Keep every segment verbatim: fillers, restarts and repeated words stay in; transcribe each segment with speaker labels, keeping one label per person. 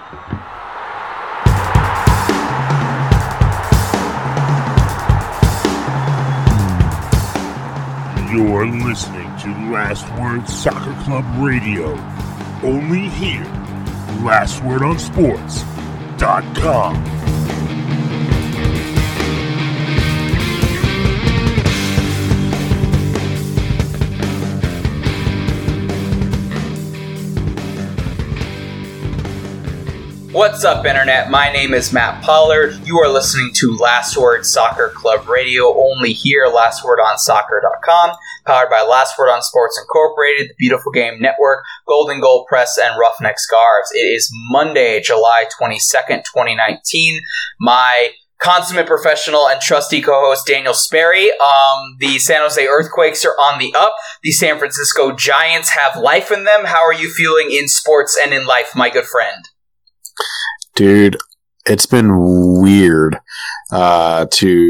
Speaker 1: You're listening to Last Word Soccer Club Radio. Only here. last word on sports dot com.
Speaker 2: What's up, Internet? My name is Matt Pollard. You are listening to Last Word Soccer Club Radio, only here, last word on soccer dot com, powered by Last Word on Sports Incorporated, the Beautiful Game Network, Golden Goal Press, and Roughneck Scarves. It is Monday, July twenty-second, twenty nineteen. My consummate professional and trusty co-host Daniel Sperry. Um, the San Jose Earthquakes are on the up. The San Francisco Giants have life in them. How are you feeling in sports and in life, my good friend?
Speaker 3: Dude, it's been weird uh, to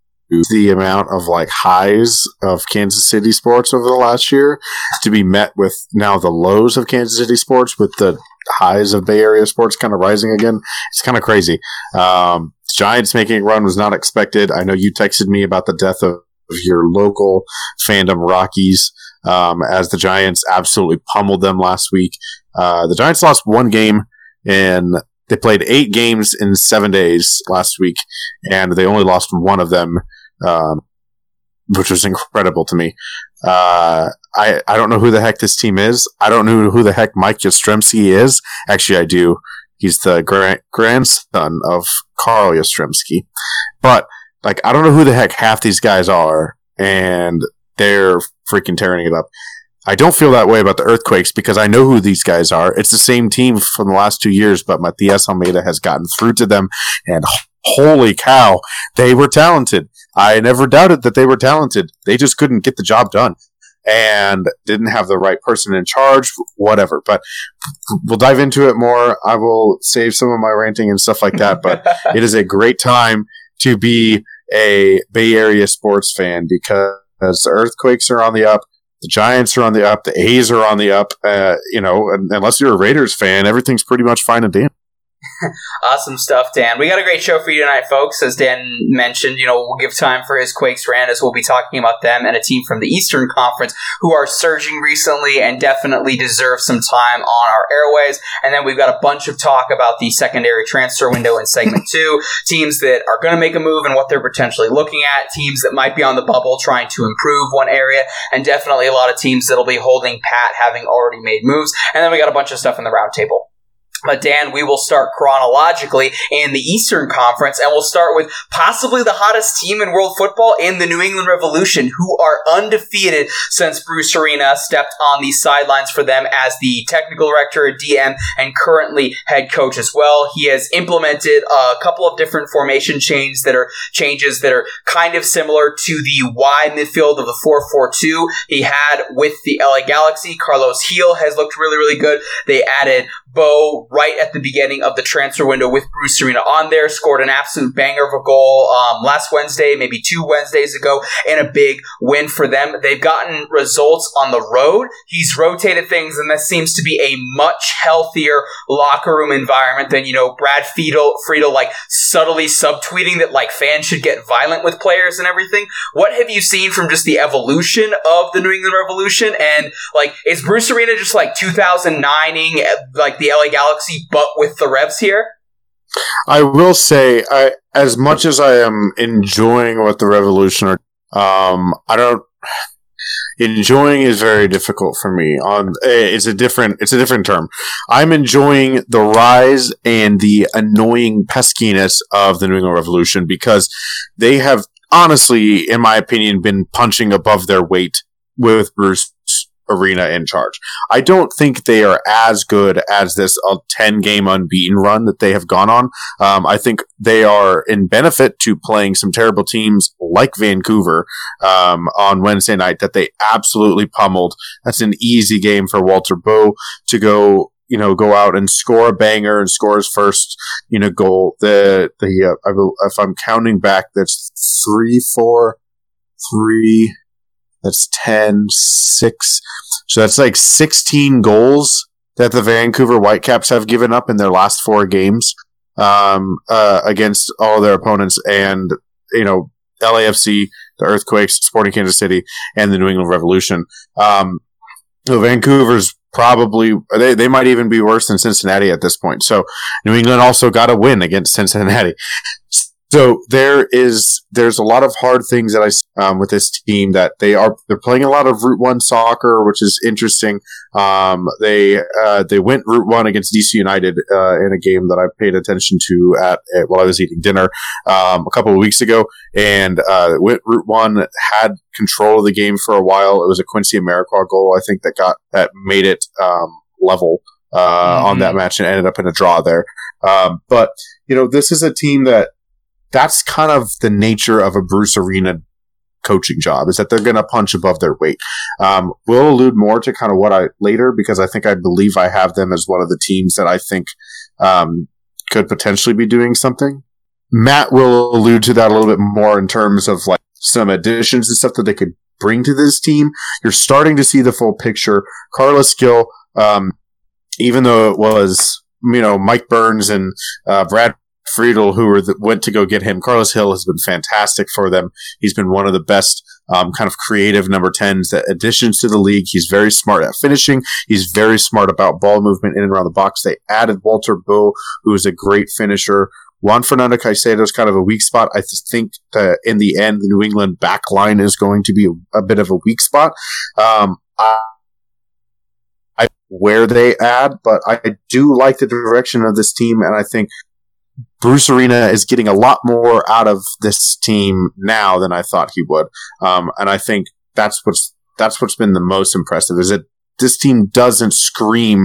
Speaker 3: the amount of like highs of Kansas City sports over the last year to be met with now the lows of Kansas City sports with the highs of Bay Area sports kind of rising again. It's kind of crazy. Um, Giants making a run was not expected. I know you texted me about the death of, of your local fandom Rockies um, as the Giants absolutely pummeled them last week. Uh, the Giants lost one game and they played eight games in seven days last week, and they only lost one of them, um, which was incredible to me. Uh, I, I don't know who the heck this team is. I don't know who the heck Mike Yastrzemski is. Actually, I do. He's the gra- grandson of Carl Yastrzemski. But, like, I don't know who the heck half these guys are, and they're freaking tearing it up. I don't feel that way about the Earthquakes because I know who these guys are. It's the same team from the last two years, but Matias Almeida has gotten through to them, and holy cow, they were talented. I never doubted that they were talented. They just couldn't get the job done and didn't have the right person in charge, whatever. But we'll dive into it more. I will save some of my ranting and stuff like that, but it is a great time to be a Bay Area sports fan because the Earthquakes are on the up. The Giants are on the up. The A's are on the up. Uh, you know, unless you're a Raiders fan, everything's pretty much fine and dandy.
Speaker 2: Awesome stuff, Dan. We got a great show for you tonight, folks. As Dan mentioned, you know, we'll give time for his Quakes rant as we'll be talking about them and a team from the Eastern Conference who are surging recently and definitely deserve some time on our airways. And then we've got a bunch of talk about the secondary transfer window in segment two, teams that are going to make a move and what they're potentially looking at, teams that might be on the bubble trying to improve one area, and definitely a lot of teams that'll be holding pat having already made moves. And then we got a bunch of stuff in the roundtable. But Dan, we will start chronologically in the Eastern Conference, and we'll start with possibly the hottest team in world football in the New England Revolution, who are undefeated since Bruce Arena stepped on the sidelines for them as the technical director, D M, and currently head coach as well. He has implemented a couple of different formation changes that are changes that are kind of similar to the Y midfield of the four four two he had with the L A Galaxy. Carlos Heel has looked really, really good. They added Bo right at the beginning of the transfer window with Bruce Arena on there, scored an absolute banger of a goal um, last Wednesday, maybe two Wednesdays ago, and a big win for them. They've gotten results on the road. He's rotated things, and this seems to be a much healthier locker room environment than, you know, Brad Friedel, Friedel like subtly subtweeting that like fans should get violent with players and everything. What have you seen from just the evolution of the New England Revolution? And like, is Bruce Arena just like two thousand nine-ing like the L A Galaxy, but with the Revs here?
Speaker 3: I will say, I, as much as I am enjoying what the Revolution are, um, I don't. Enjoying is very difficult for me. On it's a different it's a different term. I'm enjoying the rise and the annoying peskiness of the New England Revolution because they have honestly, in my opinion, been punching above their weight with Bruce Arena in charge. I don't think they are as good as this uh, ten-game unbeaten run that they have gone on. Um, I think they are in benefit to playing some terrible teams like Vancouver um, on Wednesday night that they absolutely pummeled. That's an easy game for Walter Bowe to go, you know, go out and score a banger and score his first, you know, goal. The the uh, I, if I'm counting back, that's three, four, three. That's ten, six. So that's like sixteen goals that the Vancouver Whitecaps have given up in their last four games um, uh, against all their opponents, and you know, L A F C, the Earthquakes, Sporting Kansas City, and the New England Revolution. Um, so Vancouver's probably they they might even be worse than Cincinnati at this point. So New England also got a win against Cincinnati. So there is there's a lot of hard things that I see um, with this team, that they are they're playing a lot of Route One soccer, which is interesting. Um, they uh, they went Route One against D C United uh, in a game that I paid attention to at, at while I was eating dinner um, a couple of weeks ago, and uh, went Route One, had control of the game for a while. It was a Quincy Amarikwa goal, I think, that got that made it um, level uh, mm-hmm. on that match, and ended up in a draw there. Um, but you know, this is a team that. That's kind of the nature of a Bruce Arena coaching job, is that they're going to punch above their weight. Um, we'll allude more to kind of what I later, because I think I believe I have them as one of the teams that I think um, could potentially be doing something. Matt will allude to that a little bit more in terms of like some additions and stuff that they could bring to this team. You're starting to see the full picture. Carlos Gill, um, even though it was, you know, Mike Burns and uh, Brad Friedel, who were the, went to go get him. Carlos Hill has been fantastic for them. He's been one of the best um, kind of creative number tens, that additions to the league. He's very smart at finishing. He's very smart about ball movement in and around the box. They added Walter Bow, who is a great finisher. Juan Fernando Caicedo is kind of a weak spot. I think that in the end, the New England back line is going to be a, a bit of a weak spot. Um, I, I where they add, but I do like the direction of this team, and I think Bruce Arena is getting a lot more out of this team now than I thought he would, um, and I think that's what's that's what's been the most impressive, is that this team doesn't scream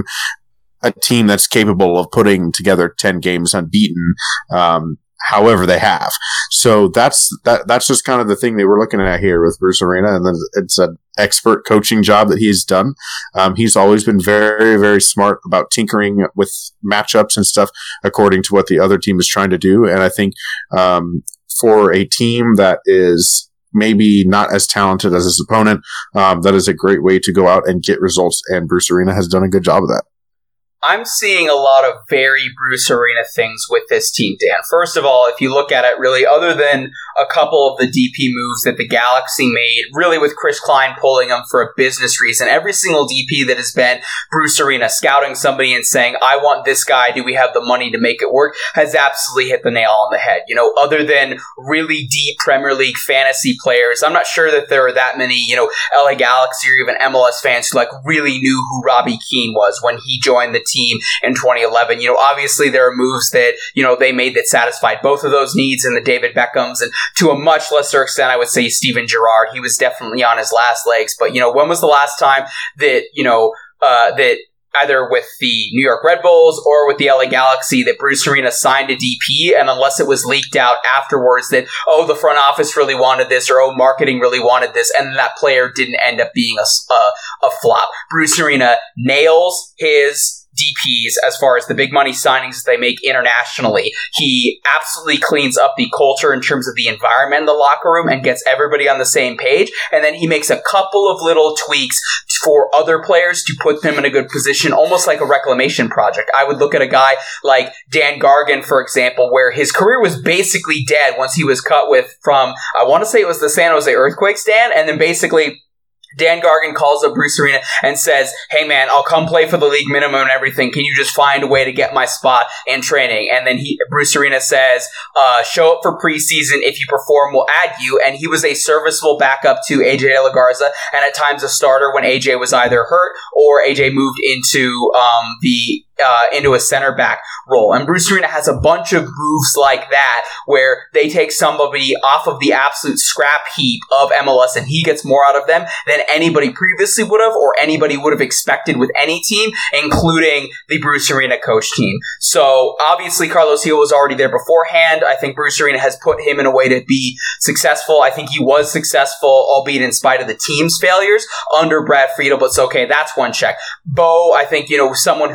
Speaker 3: a team that's capable of putting together ten games unbeaten, um, however they have. So that's that. That's just kind of the thing they were looking at here with Bruce Arena, and then it's an expert coaching job that he's done. Um, he's always been very, very smart about tinkering with matchups and stuff according to what the other team is trying to do. And I think um, for a team that is maybe not as talented as his opponent, um, that is a great way to go out and get results. And Bruce Arena has done a good job of that.
Speaker 2: I'm seeing a lot of very Bruce Arena things with this team, Dan. First of all, if you look at it, really, other than a couple of the D P moves that the Galaxy made, really with Chris Klein pulling them for a business reason, every single D P that has been Bruce Arena scouting somebody and saying, I want this guy, do we have the money to make it work, has absolutely hit the nail on the head. You know, other than really deep Premier League fantasy players, I'm not sure that there are that many, you know, L A Galaxy or even M L S fans who like really knew who Robbie Keane was when he joined the team. Team in twenty eleven. You know, obviously there are moves that, you know, they made that satisfied both of those needs, and the David Beckhams, and to a much lesser extent, I would say Steven Gerrard. He was definitely on his last legs. But, you know, when was the last time that, you know, uh, that either with the New York Red Bulls or with the L A Galaxy that Bruce Arena signed a D P, and unless it was leaked out afterwards that, oh, the front office really wanted this, or oh, marketing really wanted this, and that player didn't end up being a, a, a flop. Bruce Arena nails his D Ps as far as the big money signings that they make internationally. He absolutely cleans up the culture in terms of the environment in the locker room and gets everybody on the same page. And then he makes a couple of little tweaks for other players to put them in a good position, almost like a reclamation project. I would look at a guy like Dan Gargan, for example, where his career was basically dead once he was cut with from, I want to say it was the San Jose Earthquakes, Dan, and then basically Dan Gargan calls up Bruce Arena and says, hey man, I'll come play for the league minimum and everything. Can you just find a way to get my spot in training? And then he, Bruce Arena says, uh, show up for preseason. If you perform, we'll add you. And he was a serviceable backup to A J De La Garza, and at times a starter when A J was either hurt or A J moved into um, the Uh, into a center back role. And Bruce Arena has a bunch of moves like that where they take somebody off of the absolute scrap heap of M L S and he gets more out of them than anybody previously would have, or anybody would have expected with any team, including the Bruce Arena coach team. So obviously Carlos Hill was already there beforehand. I think Bruce Arena has put him in a way to be successful. I think he was successful, albeit in spite of the team's failures under Brad Friedel, but it's okay. That's one check. Bo, I think, you know, someone who they immediately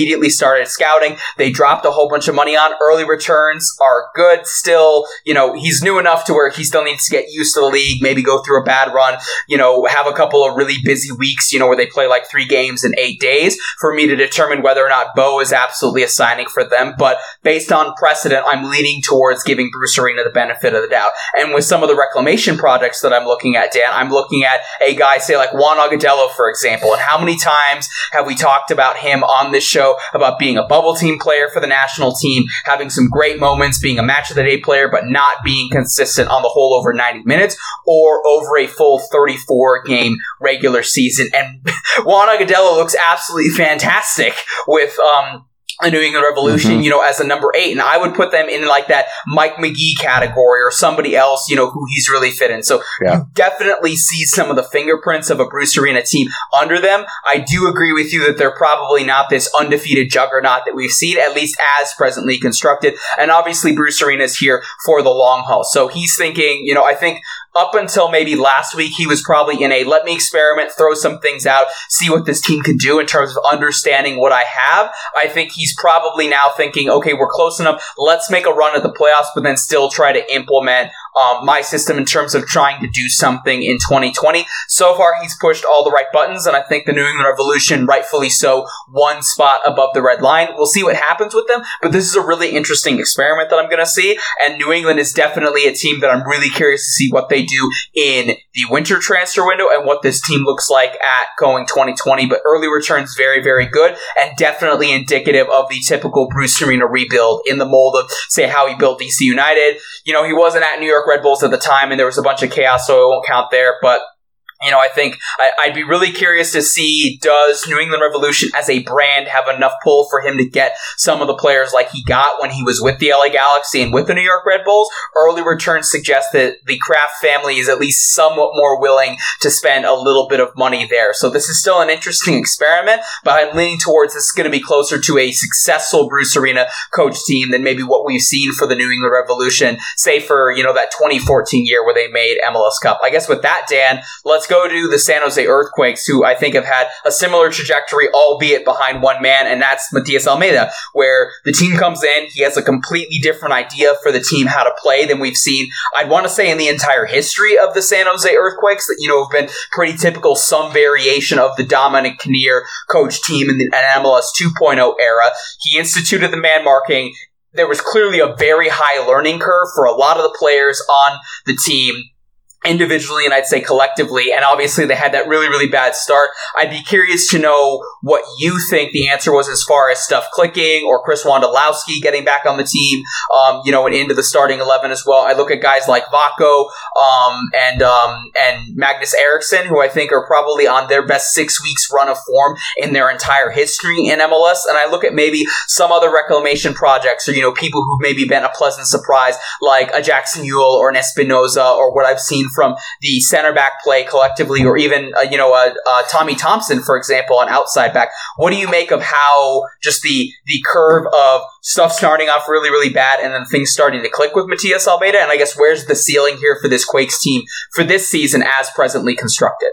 Speaker 2: immediately started scouting. They dropped a whole bunch of money on. Early returns are good still. You know, he's new enough to where he still needs to get used to the league, maybe go through a bad run, you know, have a couple of really busy weeks, you know, where they play like three games in eight days for me to determine whether or not Bo is absolutely a signing for them. But based on precedent, I'm leaning towards giving Bruce Arena the benefit of the doubt. And with some of the reclamation projects that I'm looking at, Dan, I'm looking at a guy, say like Juan Agudelo, for example. And how many times have we talked about him on this show about being a bubble team player for the national team, having some great moments, being a match of the day player, but not being consistent on the whole over ninety minutes or over a full thirty-four game regular season. And Juan Agudelo looks absolutely fantastic with um the New England Revolution, mm-hmm. you know, as a number eight. And I would put them in like that Mike McGee category or somebody else, you know, who he's really fit in. So yeah. you definitely see some of the fingerprints of a Bruce Arena team under them. I do agree with you that they're probably not this undefeated juggernaut that we've seen, at least as presently constructed. And obviously Bruce Arena is here for the long haul. So he's thinking, you know, I think up until maybe last week, he was probably in a let me experiment, throw some things out, see what this team can do in terms of understanding what I have. I think he's probably now thinking, okay, we're close enough. Let's make a run at the playoffs, but then still try to implement um, my system in terms of trying to do something in twenty twenty. So far, he's pushed all the right buttons, and I think the New England Revolution, rightfully so, one spot above the red line. We'll see what happens with them, but this is a really interesting experiment that I'm going to see, and New England is definitely a team that I'm really curious to see what they do in the winter transfer window and what this team looks like at going twenty twenty. But early returns very, very good and definitely indicative of the typical Bruce Arena rebuild in the mold of, say, how he built D C United. You know, he wasn't at New York Red Bulls at the time and there was a bunch of chaos, so I won't count there, but you know, I think I, I'd be really curious to see, does New England Revolution as a brand have enough pull for him to get some of the players like he got when he was with the L A Galaxy and with the New York Red Bulls? Early returns suggest that the Kraft family is at least somewhat more willing to spend a little bit of money there. So this is still an interesting experiment, but I'm leaning towards this is going to be closer to a successful Bruce Arena coach team than maybe what we've seen for the New England Revolution, say for, you know, that twenty fourteen year where they made M L S Cup. I guess with that, Dan, let's go to the San Jose Earthquakes, who I think have had a similar trajectory, albeit behind one man, and that's Matias Almeyda, where the team comes in, he has a completely different idea for the team how to play than we've seen, I'd want to say, in the entire history of the San Jose Earthquakes, that, you know, have been pretty typical, some variation of the Dominic Kinnear coach team in the M L S two point oh era. He instituted the man marking. There was clearly a very high learning curve for a lot of the players on the team, individually and I'd say collectively, and obviously they had that really, really bad start. I'd be curious to know what you think the answer was as far as stuff clicking or Chris Wondolowski getting back on the team, um, you know, and into the starting eleven as well. I look at guys like Vako um, and um, and Magnus Eriksson, who I think are probably on their best six weeks run of form in their entire history in M L S, and I look at maybe some other reclamation projects or, you know, people who've maybe been a pleasant surprise like a Jackson Ewell or an Espinoza or what I've seen from the center back play collectively, or even, uh, you know, uh, uh, Tommy Thompson, for example, on outside back. What do you make of how just the the curve of stuff starting off really, really bad and then things starting to click with Matias Almeyda? And I guess where's the ceiling here for this Quakes team for this season as presently constructed?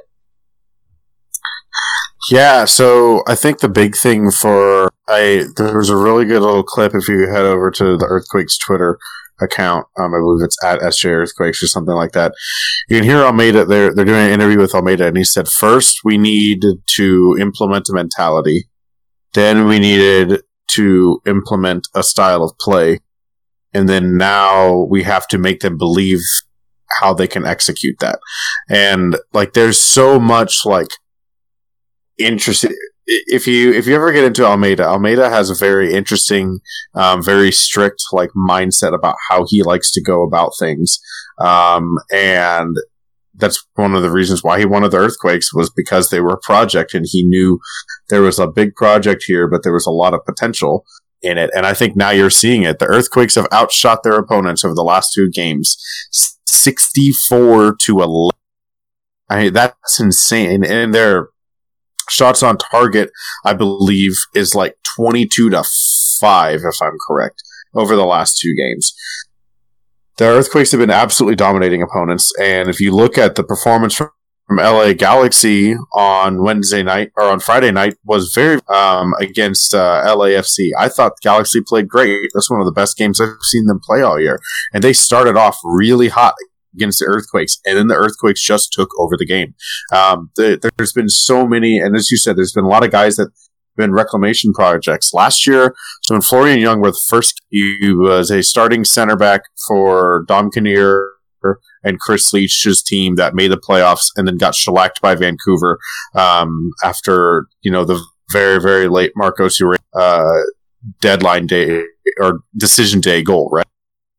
Speaker 3: Yeah, so I think the big thing for I there was a really good little clip if you head over to the Earthquakes Twitter account. Um, I believe it's at S J Earthquakes or something like that. You can hear Almeyda. They're they're doing an interview with Almeyda, and he said, first we need to implement a mentality, then we needed to implement a style of play, and then now we have to make them believe how they can execute that. And like, there's so much like interesting. If you if you ever get into Almeyda, Almeyda has a very interesting, um, very strict like mindset about how he likes to go about things, um, and that's one of the reasons why he wanted the Earthquakes, was because they were a project, and he knew there was a big project here, but there was a lot of potential in it. And I think now you're seeing it. The Earthquakes have outshot their opponents over the last two games, sixty-four to eleven. I mean, that's insane, and they're shots on target, I believe, is like twenty-two to five, if I'm correct, over the last two games. The Earthquakes have been absolutely dominating opponents, and if you look at the performance from from L A Galaxy on Wednesday night or on Friday night was very um, against uh, L A F C. I thought the Galaxy played great. That's one of the best games I've seen them play all year. And they started off really hot against the Earthquakes, and then the Earthquakes just took over the game. Um, the, there's been so many, and as you said, there's been a lot of guys that have been reclamation projects. Last year, so when Florian Young was first, he was a starting center back for Dom Kinnear and Chris Leach's team that made the playoffs and then got shellacked by Vancouver um, after, you know, the very, very late Marcos Llorente uh, deadline day or decision day goal, right?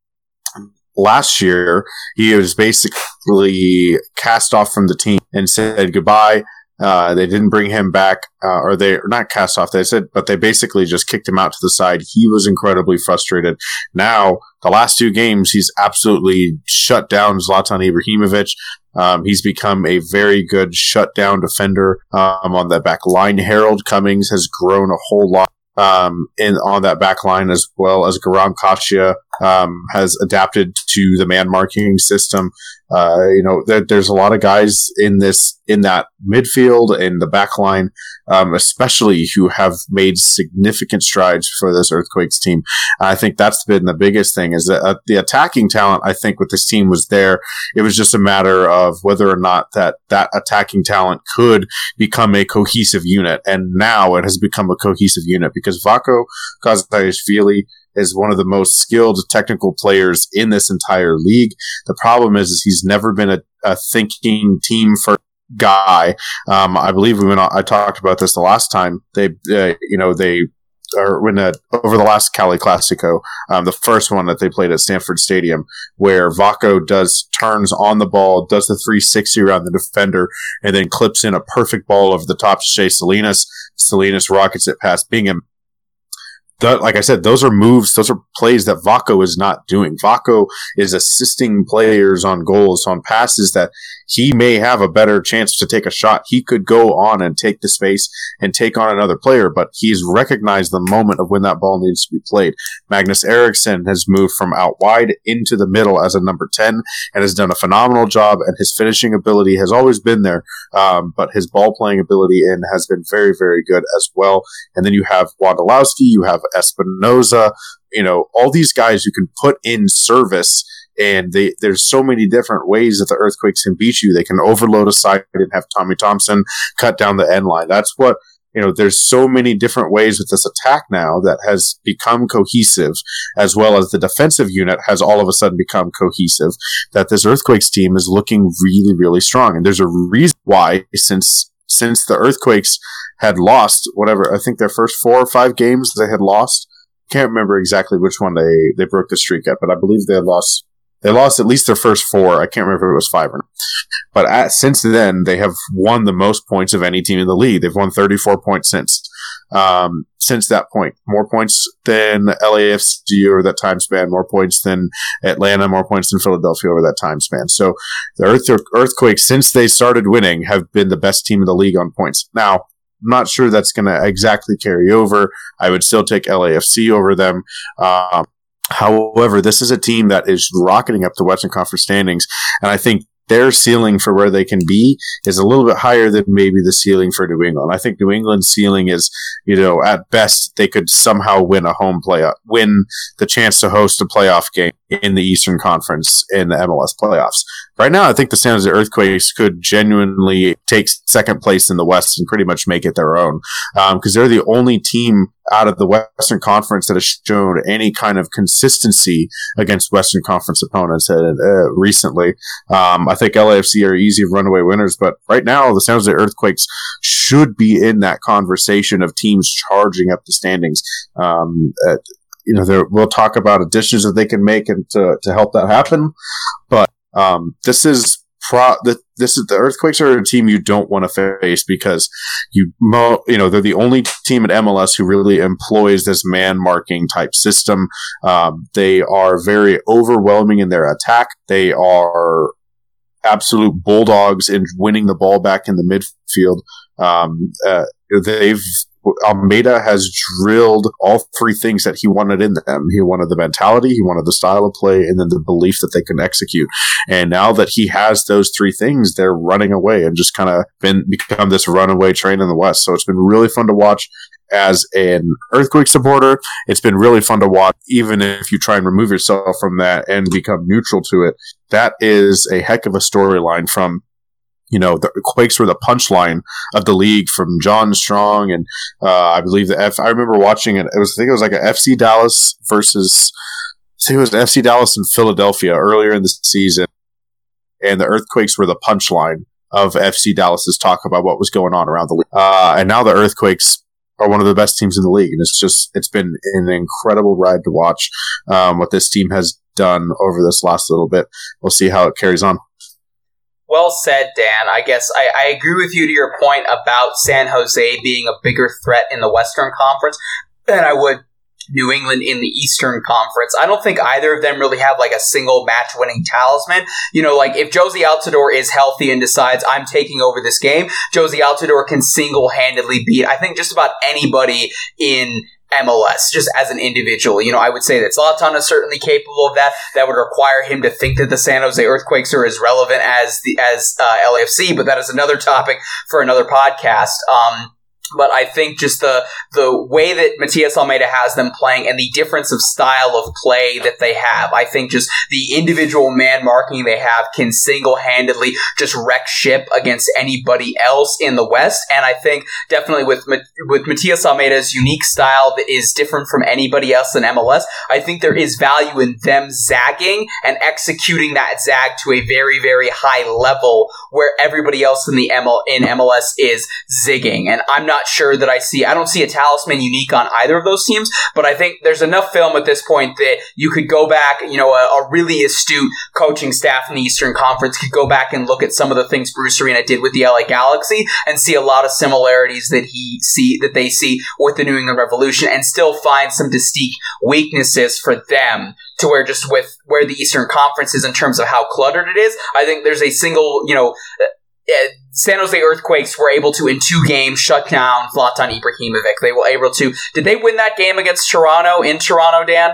Speaker 3: Last year, he was basically cast off from the team and said goodbye. Uh, they didn't bring him back, uh, or they or not cast off. They said, but they basically just kicked him out to the side. He was incredibly frustrated. Now, the last two games, he's absolutely shut down Zlatan Ibrahimovic. Um, he's become a very good shutdown defender um, on that back line. Harold Cummings has grown a whole lot um, in on that back line, as well as Garam Kashia um, has adapted to the man marking system. Uh, you know, there, there's a lot of guys in this, in that midfield and the back line, um, especially who have made significant strides for this Earthquakes team. I think that's been the biggest thing is that uh, the attacking talent, I think with this team was there. It was just a matter of whether or not that, that attacking talent could become a cohesive unit. And now it has become a cohesive unit because Vako Kazajishvili is one of the most skilled technical players in this entire league. The problem is, is he's never been a, a thinking team first guy. Um, I believe we went on, I talked about this the last time. They, uh, you know, they or when uh, over the last Cali Classico, um, the first one that they played at Stanford Stadium, where Vako does turns on the ball, does the three sixty around the defender, and then clips in a perfect ball over the top to Shea Salinas. Salinas rockets it past Bingham. The, like I said, those are moves, those are plays that Vako is not doing. Vako is assisting players on goals, on passes that he may have a better chance to take a shot. He could go on and take the space and take on another player, but he's recognized the moment of when that ball needs to be played. Magnus Eriksson has moved from out wide into the middle as a number ten and has done a phenomenal job, and his finishing ability has always been there, um, but his ball playing ability in has been very, very good as well. And then you have Wondolowski, you have Espinoza, you know, all these guys who can put in service, and they, there's so many different ways that the Earthquakes can beat you. They can overload a side and have Tommy Thompson cut down the end line. That's what, you know, there's so many different ways with this attack now that has become cohesive, as well as the defensive unit has all of a sudden become cohesive, that this Earthquakes team is looking really, really strong. And there's a reason why, since since the Earthquakes had lost whatever, I think their first four or five games they had lost. Can't remember exactly which one they, they broke the streak at, but I believe they had lost, they lost at least their first four. I can't remember if it was five or not. But at, since then, they have won the most points of any team in the league. They've won thirty-four points since, um, since that point. More points than L A F C over that time span, more points than Atlanta, more points than Philadelphia over that time span. So the Earth, Earthquakes, since they started winning, have been the best team in the league on points. Now, I'm not sure that's going to exactly carry over. I would still take L A F C over them. Um, however, this is a team that is rocketing up the Western Conference standings, and I think their ceiling for where they can be is a little bit higher than maybe the ceiling for New England. I think New England's ceiling is, you know, at best they could somehow win a home playoff, win the chance to host a playoff game in the Eastern Conference in the M L S playoffs. Right now, I think the San Jose Earthquakes could genuinely take second place in the West and pretty much make it their own, because um, they're the only team out of the Western Conference that has shown any kind of consistency against Western Conference opponents uh, uh, recently. Um, I think L A F C are easy runaway winners, but right now the San Jose Earthquakes should be in that conversation of teams charging up the standings. Um, uh, you know, there, we'll talk about additions that they can make and to, to help that happen, but um, this is pro. The, This is the Earthquakes are a team you don't want to face because you mo- you know they're the only team at M L S who really employs this man marking type system. Um, they are very overwhelming in their attack. They are absolute bulldogs in winning the ball back in the midfield. Um, uh, they've Almeida has drilled all three things that he wanted in them. He wanted the mentality, he wanted the style of play, and then the belief that they can execute. And now that he has those three things, they're running away and just kind of been become this runaway train in the West. So it's been really fun to watch as an Earthquake supporter. It's been really fun to watch, even if you try and remove yourself from that and become neutral to it. That is a heck of a storyline from, you know, the Quakes were the punchline of the league from John Strong. And uh, I believe the F, I remember watching it. It was, I think it was like a F C Dallas versus, I think it was F C Dallas and Philadelphia earlier in the season. And the Earthquakes were the punchline of F C Dallas's talk about what was going on around the league. Uh, and now the Earthquakes are one of the best teams in the league. And it's just, it's been an incredible ride to watch um, what this team has done over this last little bit. We'll see how it carries on.
Speaker 2: Well said, Dan. I guess I, I agree with you to your point about San Jose being a bigger threat in the Western Conference than I would New England in the Eastern Conference. I don't think either of them really have like a single match-winning talisman. You know, like if Josie Altidore is healthy and decides I'm taking over this game, Josie Altidore can single-handedly beat, I think, just about anybody in M L S, just as an individual. You know, I would say that Zlatan is certainly capable of that. That would require him to think that the San Jose Earthquakes are as relevant as the as uh, L A F C, but that is another topic for another podcast. Um, But I think just the the way that Matias Almeida has them playing and the difference of style of play that they have, I think just the individual man marking they have can single-handedly just wreck ship against anybody else in the West. And I think definitely with with Matias Almeida's unique style that is different from anybody else in M L S, I think there is value in them zagging and executing that zag to a very, very high level where everybody else in the M L in M L S is zigging. And I'm not sure that I see, I don't see a talisman unique on either of those teams, but I think there's enough film at this point that you could go back, you know, a, a really astute coaching staff in the Eastern Conference could go back and look at some of the things Bruce Arena did with the L A Galaxy and see a lot of similarities that he see, that they see with the New England Revolution and still find some distinct weaknesses for them to where just with where the Eastern Conference is in terms of how cluttered it is. I think there's a single, you know, Uh, San Jose Earthquakes were able to, in two games, shut down Zlatan Ibrahimovic. They were able to... Did they win that game against Toronto, in Toronto, Dan?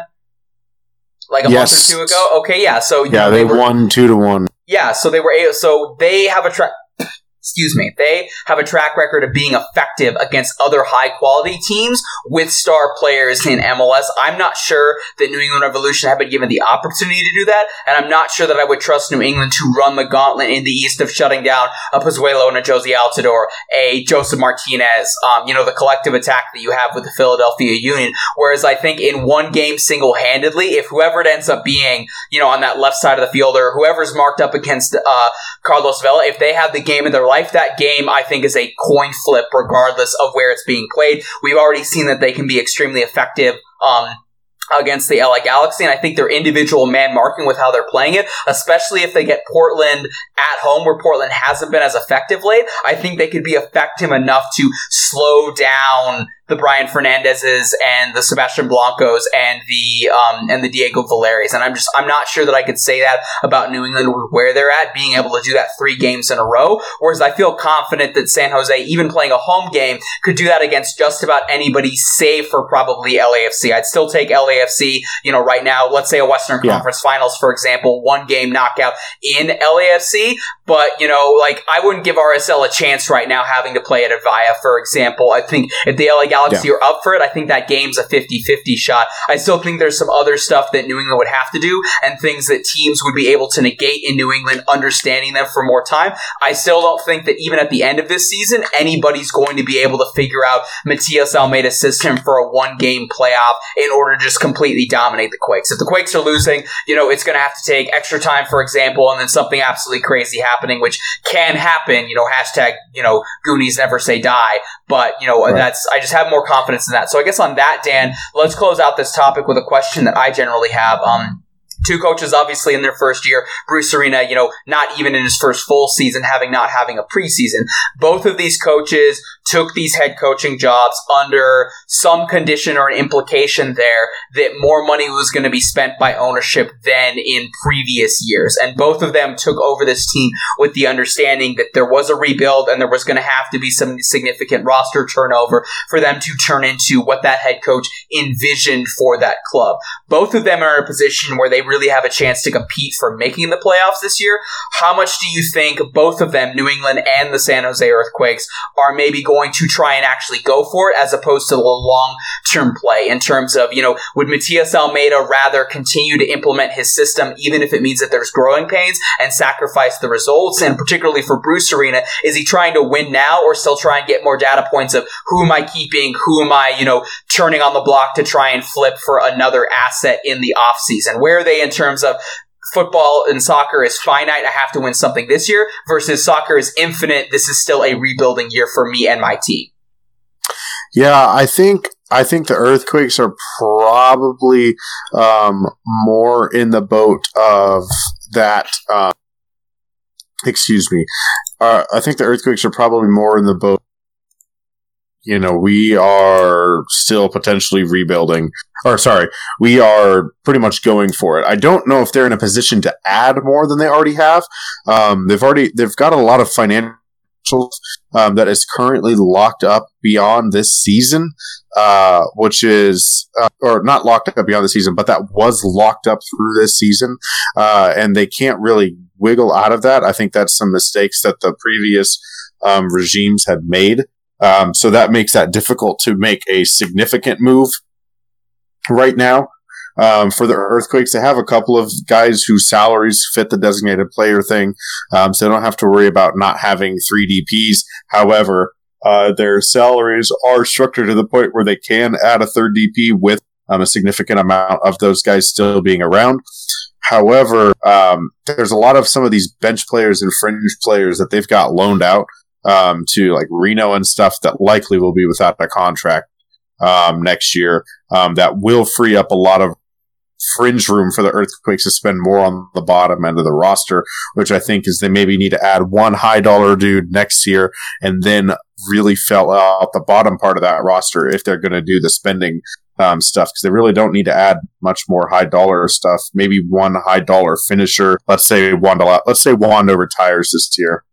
Speaker 2: Like a
Speaker 3: yes.
Speaker 2: month or two ago? Okay, yeah. So
Speaker 3: Yeah,
Speaker 2: know,
Speaker 3: they,
Speaker 2: they were,
Speaker 3: won two to one.
Speaker 2: Yeah, so they were able... So they have a track... Excuse me. They have a track record of being effective against other high-quality teams with star players in M L S. I'm not sure that New England Revolution have been given the opportunity to do that, and I'm not sure that I would trust New England to run the gauntlet in the East of shutting down a Pozuelo and a Josie Altidore, a Joseph Martinez, um, you know, the collective attack that you have with the Philadelphia Union. Whereas I think in one game single-handedly, if whoever it ends up being, you know, on that left side of the field or whoever's marked up against uh, Carlos Vela, if they have the game in their life, that game, I think, is a coin flip regardless of where it's being played. We've already seen that they can be extremely effective um, against the L A Galaxy, and I think their individual man marking with how they're playing it, especially if they get Portland at home where Portland hasn't been as effective late, I think they could be effective enough to slow down the Brian Fernandezes and the Sebastian Blancos and the um, and the Diego Valeris. And I'm just I'm not sure that I could say that about New England where they're at, being able to do that three games in a row. Whereas I feel confident that San Jose, even playing a home game, could do that against just about anybody, save for probably L A F C. I'd still take L A F C, you know, right now. Let's say a Western yeah. Conference Finals, for example, one game knockout in L A F C. But, you know, like, I wouldn't give R S L a chance right now having to play at Avaya, for example. I think if the L A Galaxy yeah. are up for it, I think that game's a fifty-fifty shot. I still think there's some other stuff that New England would have to do and things that teams would be able to negate in New England, understanding them for more time. I still don't think that even at the end of this season, anybody's going to be able to figure out Matias Almeida's system for a one-game playoff in order to just completely dominate the Quakes. If the Quakes are losing, you know, it's going to have to take extra time, for example, and then something absolutely crazy happening, which can happen, you know, hashtag, you know, Goonies never say die. But, you know, right. that's, I just have more confidence in that. So I guess on that, Dan, let's close out this topic with a question that I generally have. Um, Two coaches, obviously, in their first year. Bruce Arena, you know, not even in his first full season, having not having a preseason. Both of these coaches took these head coaching jobs under some condition or an implication there that more money was going to be spent by ownership than in previous years. And both of them took over this team with the understanding that there was a rebuild and there was going to have to be some significant roster turnover for them to turn into what that head coach envisioned for that club. Both of them are in a position where they really have a chance to compete for making the playoffs this year. How much do you think both of them, New England and the San Jose Earthquakes, are maybe going to try and actually go for it as opposed to the long-term play in terms of, you know, would Matias Almeida rather continue to implement his system even if it means that there's growing pains and sacrifice the results? And particularly for Bruce Arena, is he trying to win now or still try and get more data points of who am I keeping, who am I, you know, turning on the block to try and flip for another asset in the offseason? Where are they in terms of football and soccer is finite, I have to win something this year, versus soccer is infinite, this is still a rebuilding year for me and my team?
Speaker 3: Yeah, I think I think the Earthquakes are probably um, more in the boat of that. Uh, excuse me. Uh, I think the Earthquakes are probably more in the boat. You know, we are still potentially rebuilding. Or, sorry, we are pretty much going for it. I don't know if they're in a position to add more than they already have. Um, they've already they've got a lot of financial um, that is currently locked up beyond this season, uh, which is uh, or not locked up beyond the season, but that was locked up through this season, uh, and they can't really wiggle out of that. I think that's some mistakes that the previous um, regimes had made. Um, so that makes that difficult to make a significant move right now. Um, for the Earthquakes, they have a couple of guys whose salaries fit the designated player thing, um, so they don't have to worry about not having three D Ps. However, uh, their salaries are structured to the point where they can add a third D P with um, a significant amount of those guys still being around. However, um, there's a lot of some of these bench players and fringe players that they've got loaned out Um, to like Reno and stuff that likely will be without a contract um, next year. Um, that will free up a lot of fringe room for the Earthquakes to spend more on the bottom end of the roster, which I think is they maybe need to add one high dollar dude next year and then really fill out the bottom part of that roster if they're going to do the spending um, stuff, because they really don't need to add much more high dollar stuff. Maybe one high dollar finisher. Let's say Wanda, let's say Wanda retires this year.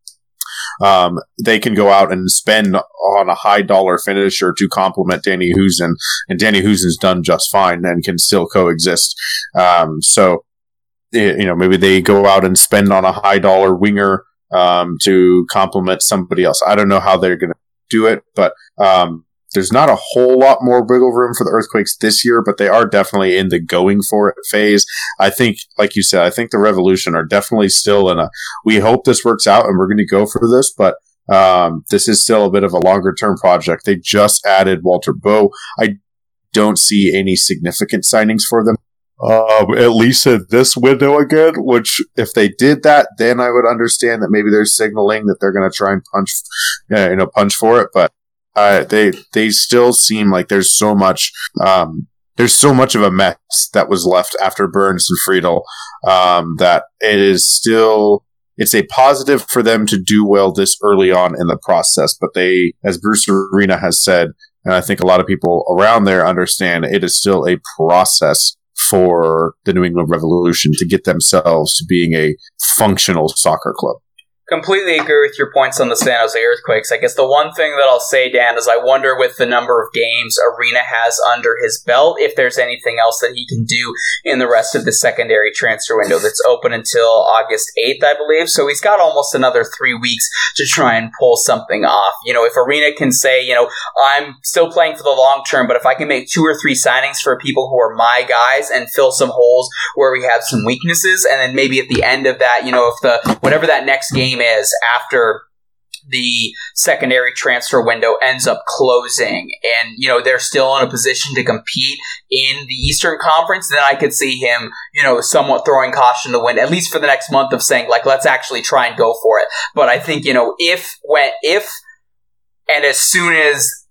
Speaker 3: Um, they can go out and spend on a high dollar finisher to complement Danny Husen, and Danny Husen's done just fine and can still coexist. Um, so, you know, maybe they go out and spend on a high dollar winger um, to complement somebody else. I don't know how they're going to do it, but um, there's not a whole lot more wiggle room for the Earthquakes this year, but they are definitely in the going for it phase. I think, like you said, I think the Revolution are definitely still in a, we hope this works out and we're going to go for this, but um, this is still a bit of a longer term project. They just added Walter Bowe. I don't see any significant signings for them, uh, at least in this window again, which if they did that, then I would understand that maybe they're signaling that they're going to try and punch, uh, you know, punch for it, but Uh, they they still seem like there's so much um, there's so much of a mess that was left after Burns and Friedel um, that it is still it's a positive for them to do well this early on in the process. But they, as Bruce Arena has said, and I think a lot of people around there understand, it is still a process for the New England Revolution to get themselves to being a functional soccer club.
Speaker 2: Completely agree with your points on the San Jose Earthquakes. I guess the one thing that I'll say, Dan, is I wonder with the number of games Arena has under his belt, if there's anything else that he can do in the rest of the secondary transfer window that's open until August eighth, I believe. So he's got almost another three weeks to try and pull something off. You know, if Arena can say, you know, I'm still playing for the long term, but if I can make two or three signings for people who are my guys and fill some holes where we have some weaknesses, and then maybe at the end of that, you know, if the whatever that next game is after the secondary transfer window ends up closing and, you know, they're still in a position to compete in the Eastern Conference, then I could see him, you know, somewhat throwing caution to the wind, at least for the next month, of saying, like, let's actually try and go for it. But I think, you know, if, when, if, and as soon as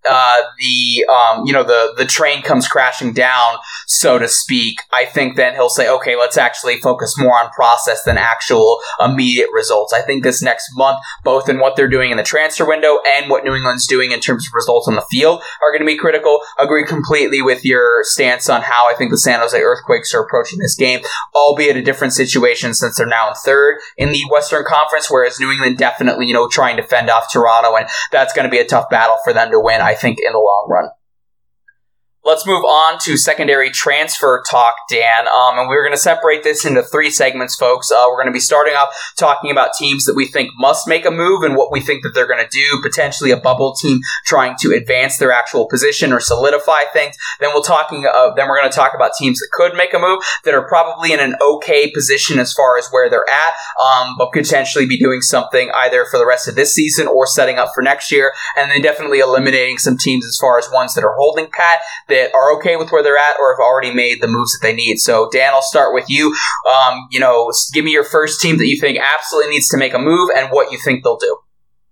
Speaker 2: uh, the um, you know the the train comes crashing down, so to speak, I think then he'll say, okay, let's actually focus more on process than actual immediate results. I think this next month, both in what they're doing in the transfer window and what New England's doing in terms of results on the field, are going to be critical. Agree completely with your stance on how I think the San Jose Earthquakes are approaching this game, albeit a different situation since they're now in third in the Western Conference, whereas New England definitely, you know, trying to fend off Toronto, and that's going to be a tough battle for them to win, I think, in the long run. Let's move on to secondary transfer talk, Dan. Um, and we're going to separate this into three segments, folks. Uh, we're going to be starting off talking about teams that we think must make a move and what we think that they're going to do, potentially a bubble team trying to advance their actual position or solidify things. Then we'll talking. Uh, then we're going to talk about teams that could make a move that are probably in an okay position as far as where they're at, um, but potentially be doing something either for the rest of this season or setting up for next year. And then definitely eliminating some teams as far as ones that are holding pat, that are okay with where they're at or have already made the moves that they need. So, Dan, I'll start with you. Um, you know, give me your first team that you think absolutely needs to make a move and what you think they'll do.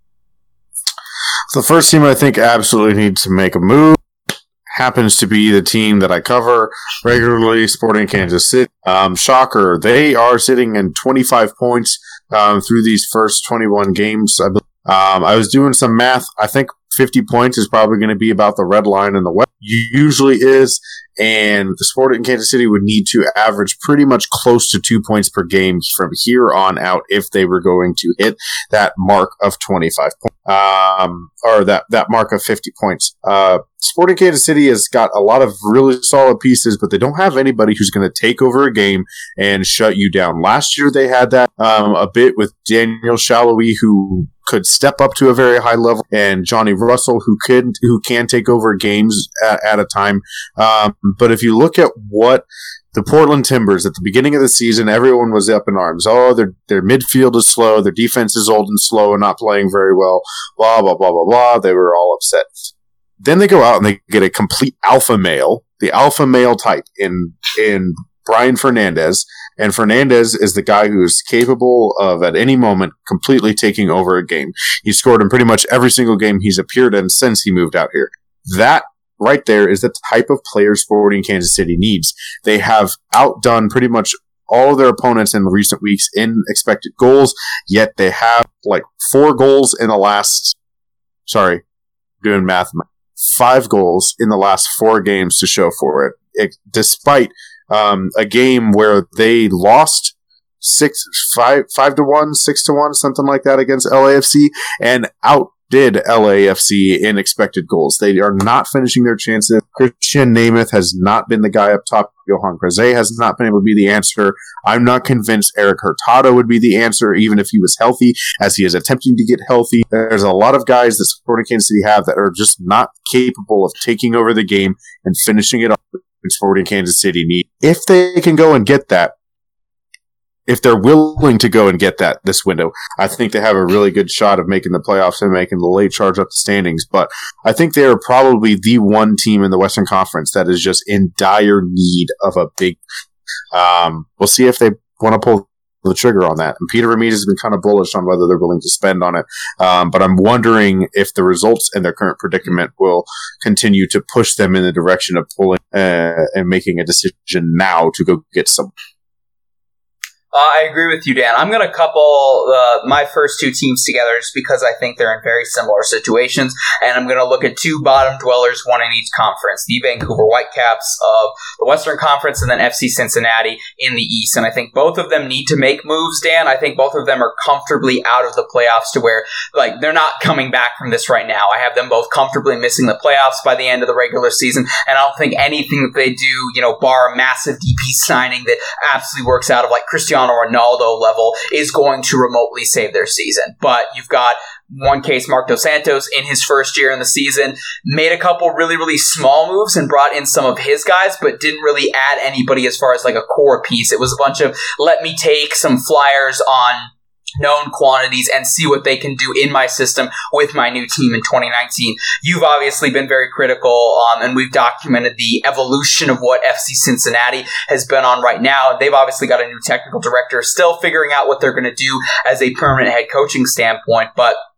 Speaker 3: The first team I think absolutely needs to make a move happens to be the team that I cover regularly, Sporting Kansas City. Um, shocker, they are sitting in twenty-five points um, through these first twenty-one games. I, um, I was doing some math. I think fifty points is probably going to be about the red line in the West. Usually is, and the Sporting Kansas City would need to average pretty much close to two points per game from here on out if they were going to hit that mark of twenty-five points, um, or that, that mark of fifty points. Uh, Sporting Kansas City has got a lot of really solid pieces, but they don't have anybody who's going to take over a game and shut you down. Last year they had that um, a bit with Daniel Shalhoub, who could step up to a very high level, and Johnny Russell, who could who can take over games at, at a time. Um, but if you look at what the Portland Timbers at the beginning of the season, everyone was up in arms. Oh, their their midfield is slow, their defense is old and slow and not playing very well. Blah blah blah blah blah. They were all upset. Then they go out and they get a complete alpha male, the alpha male type in in Brian Fernandez. And Fernandez is the guy who is capable of, at any moment, completely taking over a game. He scored in pretty much every single game he's appeared in since he moved out here. That right there is the type of player Sporting Kansas City needs. They have outdone pretty much all of their opponents in recent weeks in expected goals, yet they have like four goals in the last, sorry, doing math, five goals in the last four games to show for it, it despite Um, a game where they lost six, five, five to one, six to one, something like that against L A F C, and outdid L A F C in expected goals. They are not finishing their chances. Christian Nemeth has not been the guy up top. Johan Krejci has not been able to be the answer. I'm not convinced Eric Hurtado would be the answer, even if he was healthy, as he is attempting to get healthy. There's a lot of guys that Sporting Kansas City have that are just not capable of taking over the game and finishing it off. Sporting Kansas City need. If they can go and get that, if they're willing to go and get that this window, I think they have a really good shot of making the playoffs and making the late charge up the standings. But I think they are probably the one team in the Western Conference that is just in dire need of a big. Um, we'll see if they want to pull the trigger on that. And Peter Ramirez has been kind of bullish on whether they're willing to spend on it. Um, but I'm wondering if the results in their current predicament will continue to push them in the direction of pulling uh, and making a decision now to go get some.
Speaker 2: Uh, I agree with you, Dan. I'm going to couple uh, my first two teams together just because I think they're in very similar situations, and I'm going to look at two bottom dwellers, one in each conference, the Vancouver Whitecaps of the Western Conference and then F C Cincinnati in the East. And I think both of them need to make moves, Dan. I think both of them are comfortably out of the playoffs to where, like, they're not coming back from this right now. I have them both comfortably missing the playoffs by the end of the regular season, and I don't think anything that they do, you know, bar a massive D P signing that absolutely works out of, like, Cristiano Ronaldo level, is going to remotely save their season. But you've got one case, Marc Dos Santos, in his first year in the season, made a couple really, really small moves and brought in some of his guys, but didn't really add anybody as far as like a core piece. It was a bunch of, let me take some flyers on known quantities and see what they can do in my system with my new team in twenty nineteen. You've obviously been very critical, um, and we've documented the evolution of what F C Cincinnati has been on right now. They've obviously got a new technical director, still figuring out what they're going to do as a permanent head coaching standpoint, but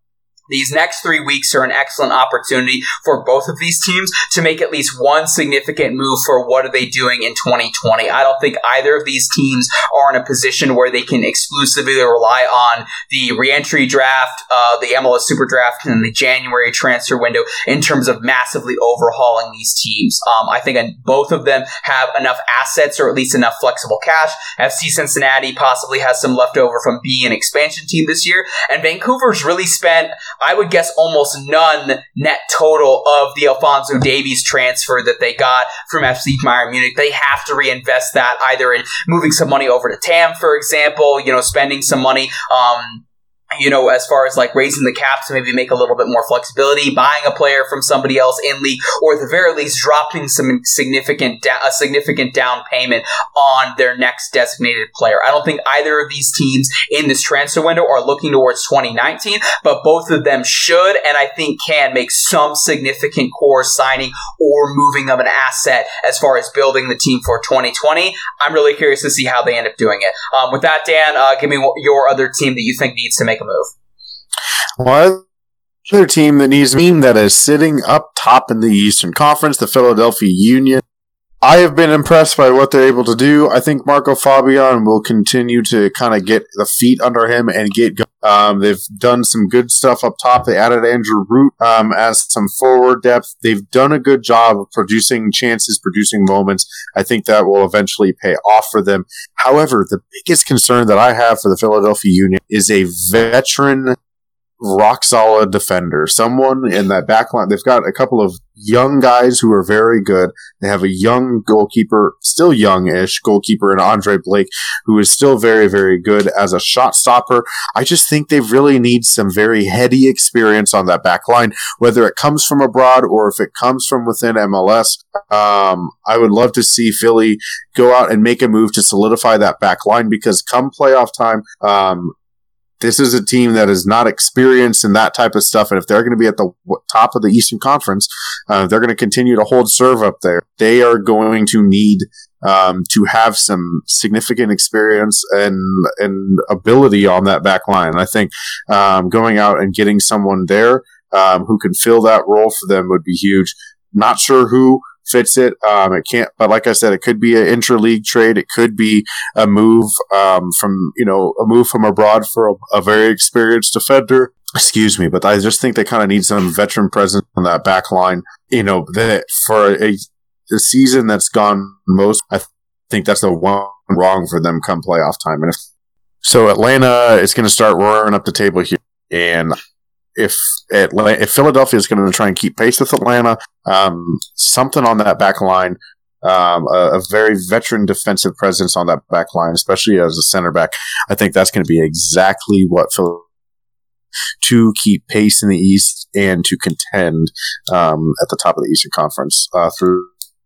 Speaker 2: these next three weeks are an excellent opportunity for both of these teams to make at least one significant move for what are they doing in twenty twenty. I don't think either of these teams are in a position where they can exclusively rely on the reentry draft, uh, the M L S Super Draft, and the January transfer window in terms of massively overhauling these teams. Um, I think both of them have enough assets, or at least enough flexible cash. F C Cincinnati possibly has some left over from being an expansion team this year, and Vancouver's really spent, I would guess, almost none net total of the Alphonso Davies transfer that they got from F C Bayern Munich. They have to reinvest that either in moving some money over to T A M, for example, you know, spending some money, um, you know, as far as like raising the cap to maybe make a little bit more flexibility, buying a player from somebody else in league, or at the very least dropping some significant da- a significant down payment on their next designated player. I don't think either of these teams in this transfer window are looking towards twenty nineteen, but both of them should, and I think can, make some significant core signing or moving of an asset as far as building the team for twenty twenty. I'm really curious to see how they end up doing it. Um, with that, Dan, uh, give me your other team that you think needs to make a move.
Speaker 3: Well, another team that needs a team that is sitting up top in the Eastern Conference, the Philadelphia Union. I have been impressed by what they're able to do. I think Marco Fabian will continue to kind of get the feet under him and get going. Um, they've done some good stuff up top. They added Andrew Root um, as some forward depth. They've done a good job of producing chances, producing moments. I think that will eventually pay off for them. However, the biggest concern that I have for the Philadelphia Union is a veteran, rock-solid defender. Someone in that back line. They've got a couple of young guys who are very good. They have a young goalkeeper, still young-ish goalkeeper in Andre Blake, who is still very, very good as a shot stopper. I just think they really need some very heady experience on that back line, whether it comes from abroad or if it comes from within M L S. Um, I would love to see Philly go out and make a move to solidify that back line, because come playoff time, um, this is a team that is not experienced in that type of stuff, and if they're going to be at the top of the Eastern Conference, uh, they're going to continue to hold serve up there. They are going to need um, to have some significant experience and and ability on that back line. I think um, going out and getting someone there um, who can fill that role for them would be huge. Not sure who fits it. Um, it can't, but like I said, it could be an intra-league trade. It could be a move um, from, you know, a move from abroad for a, a very experienced defender. Excuse me, but I just think they kind of need some veteran presence on that back line. You know, that for a, a season that's gone most, I think that's the one wrong for them come playoff time. And if, so Atlanta is going to start roaring up the table here, and If Atlanta, if Philadelphia is going to try and keep pace with Atlanta, um, something on that back line, um, a, a very veteran defensive presence on that back line, especially as a center back, I think that's going to be exactly what Philadelphia to keep pace in the East and to contend um, at the top of the Eastern Conference uh, through.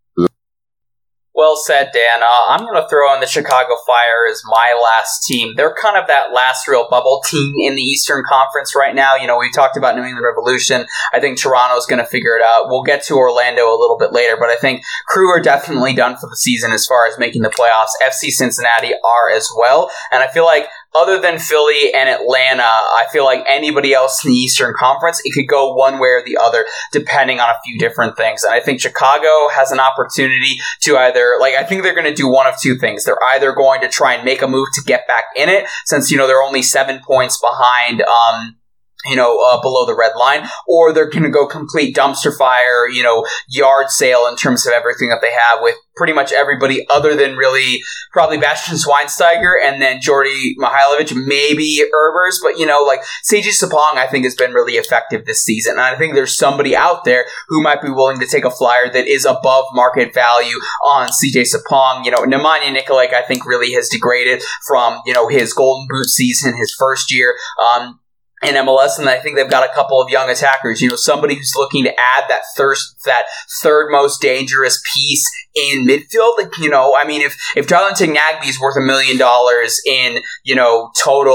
Speaker 2: Well said, Dan. Uh, I'm going to throw in the Chicago Fire as my last team. They're kind of that last real bubble team in the Eastern Conference right now. You know, we talked about New England Revolution. I think Toronto's going to figure it out. We'll get to Orlando a little bit later, but I think Crew are definitely done for the season as far as making the playoffs. F C Cincinnati are as well. And I feel like other than Philly and Atlanta, I feel like anybody else in the Eastern Conference, it could go one way or the other, depending on a few different things. And I think Chicago has an opportunity to either, like, I think they're going to do one of two things. They're either going to try and make a move to get back in it, since, you know, they're only seven points behind, um, you know, uh, below the red line, or they're going to go complete dumpster fire, you know, yard sale in terms of everything that they have with pretty much everybody other than really probably Bastian Schweinsteiger and then Jordi Mihailovic, maybe Herbers, but, you know, like C J Sapong, I think, has been really effective this season. And I think there's somebody out there who might be willing to take a flyer that is above market value on C J Sapong. You know, Nemanja Nikolic, I think, really has degraded from, you know, his Golden Boot season, his first year. Um, in M L S, and I think they've got a couple of young attackers. You know, somebody who's looking to add that thirst, that third most dangerous piece in midfield. Like, you know, I mean, if if Darlington Nagbe is worth a million dollars in, you know, total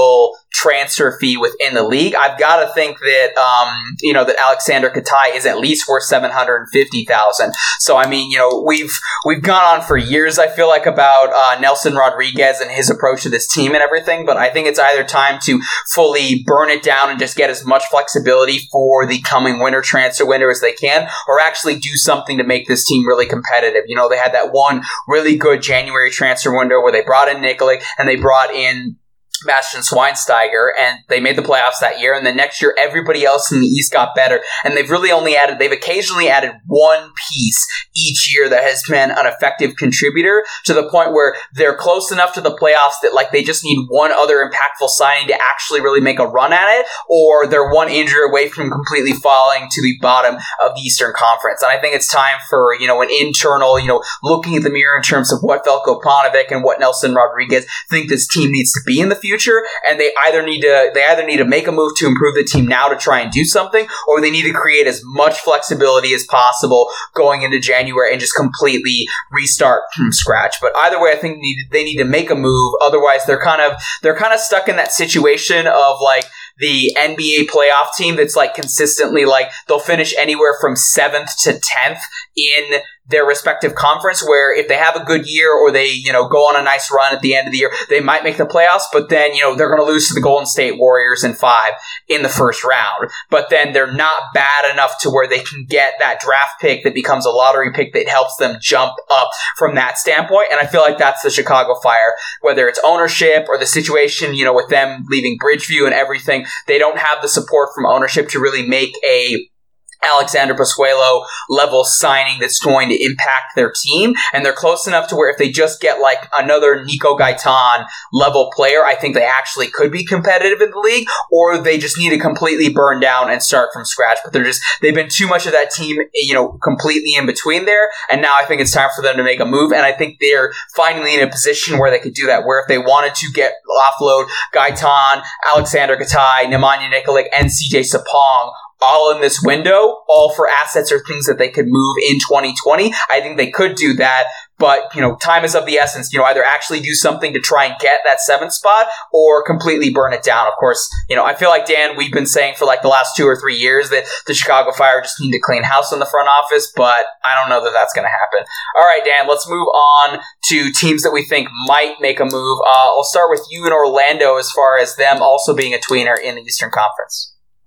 Speaker 2: transfer fee within the league. I've got to think that, um, you know, that Alexander Katai is at least worth seven hundred fifty thousand dollars. So, I mean, you know, we've we've gone on for years, I feel like, about uh, Nelson Rodriguez and his approach to this team and everything, but I think it's either time to fully burn it down and just get as much flexibility for the coming winter transfer window as they can, or actually do something to make this team really competitive. You know, they had that one really good January transfer window where they brought in Nikolic and they brought in Bastian Schweinsteiger, and they made the playoffs that year, and then next year everybody else in the East got better, and they've really only added, they've occasionally added one piece each year that has been an effective contributor to the point where they're close enough to the playoffs that like they just need one other impactful signing to actually really make a run at it, or they're one injury away from completely falling to the bottom of the Eastern Conference. And I think it's time for, you know, an internal, you know, looking at the mirror in terms of what Veljko Paunovic and what Nelson Rodriguez think this team needs to be in the future. Future, and they either need to they either need to make a move to improve the team now to try and do something, or they need to create as much flexibility as possible going into January and just completely restart from scratch. But either way, I think they need, they need to make a move. Otherwise, they're kind of they're kind of stuck in that situation of like the N B A playoff team that's like consistently like they'll finish anywhere from seventh to tenth in their respective conference, where if they have a good year or they, you know, go on a nice run at the end of the year, they might make the playoffs, but then, you know, they're going to lose to the Golden State Warriors in five in the first round. But then they're not bad enough to where they can get that draft pick that becomes a lottery pick that helps them jump up from that standpoint. And I feel like that's the Chicago Fire, whether it's ownership or the situation, you know, with them leaving Bridgeview and everything, they don't have the support from ownership to really make a Alexander Pozuelo level signing that's going to impact their team, and they're close enough to where if they just get like another Nico Gaitan level player, I think they actually could be competitive in the league, or they just need to completely burn down and start from scratch. But they're just they've been too much of that team, you know, completely in between there, and now I think it's time for them to make a move, and I think they're finally in a position where they could do that, where if they wanted to get offload Gaitan, Alexander Katai, Nemanja Nikolic, and C J Sapong all in this window, all for assets or things that they could move in twenty twenty. I think they could do that, but, you know, time is of the essence. You know, either actually do something to try and get that seventh spot or completely burn it down. Of course, you know, I feel like, Dan, we've been saying for like the last two or three years that the Chicago Fire just need to clean house in the front office, but I don't know that that's going to happen. All right, Dan, let's move on to teams that we think might make a move. Uh, I'll start with you in Orlando as far as them also being a tweener in the Eastern Conference.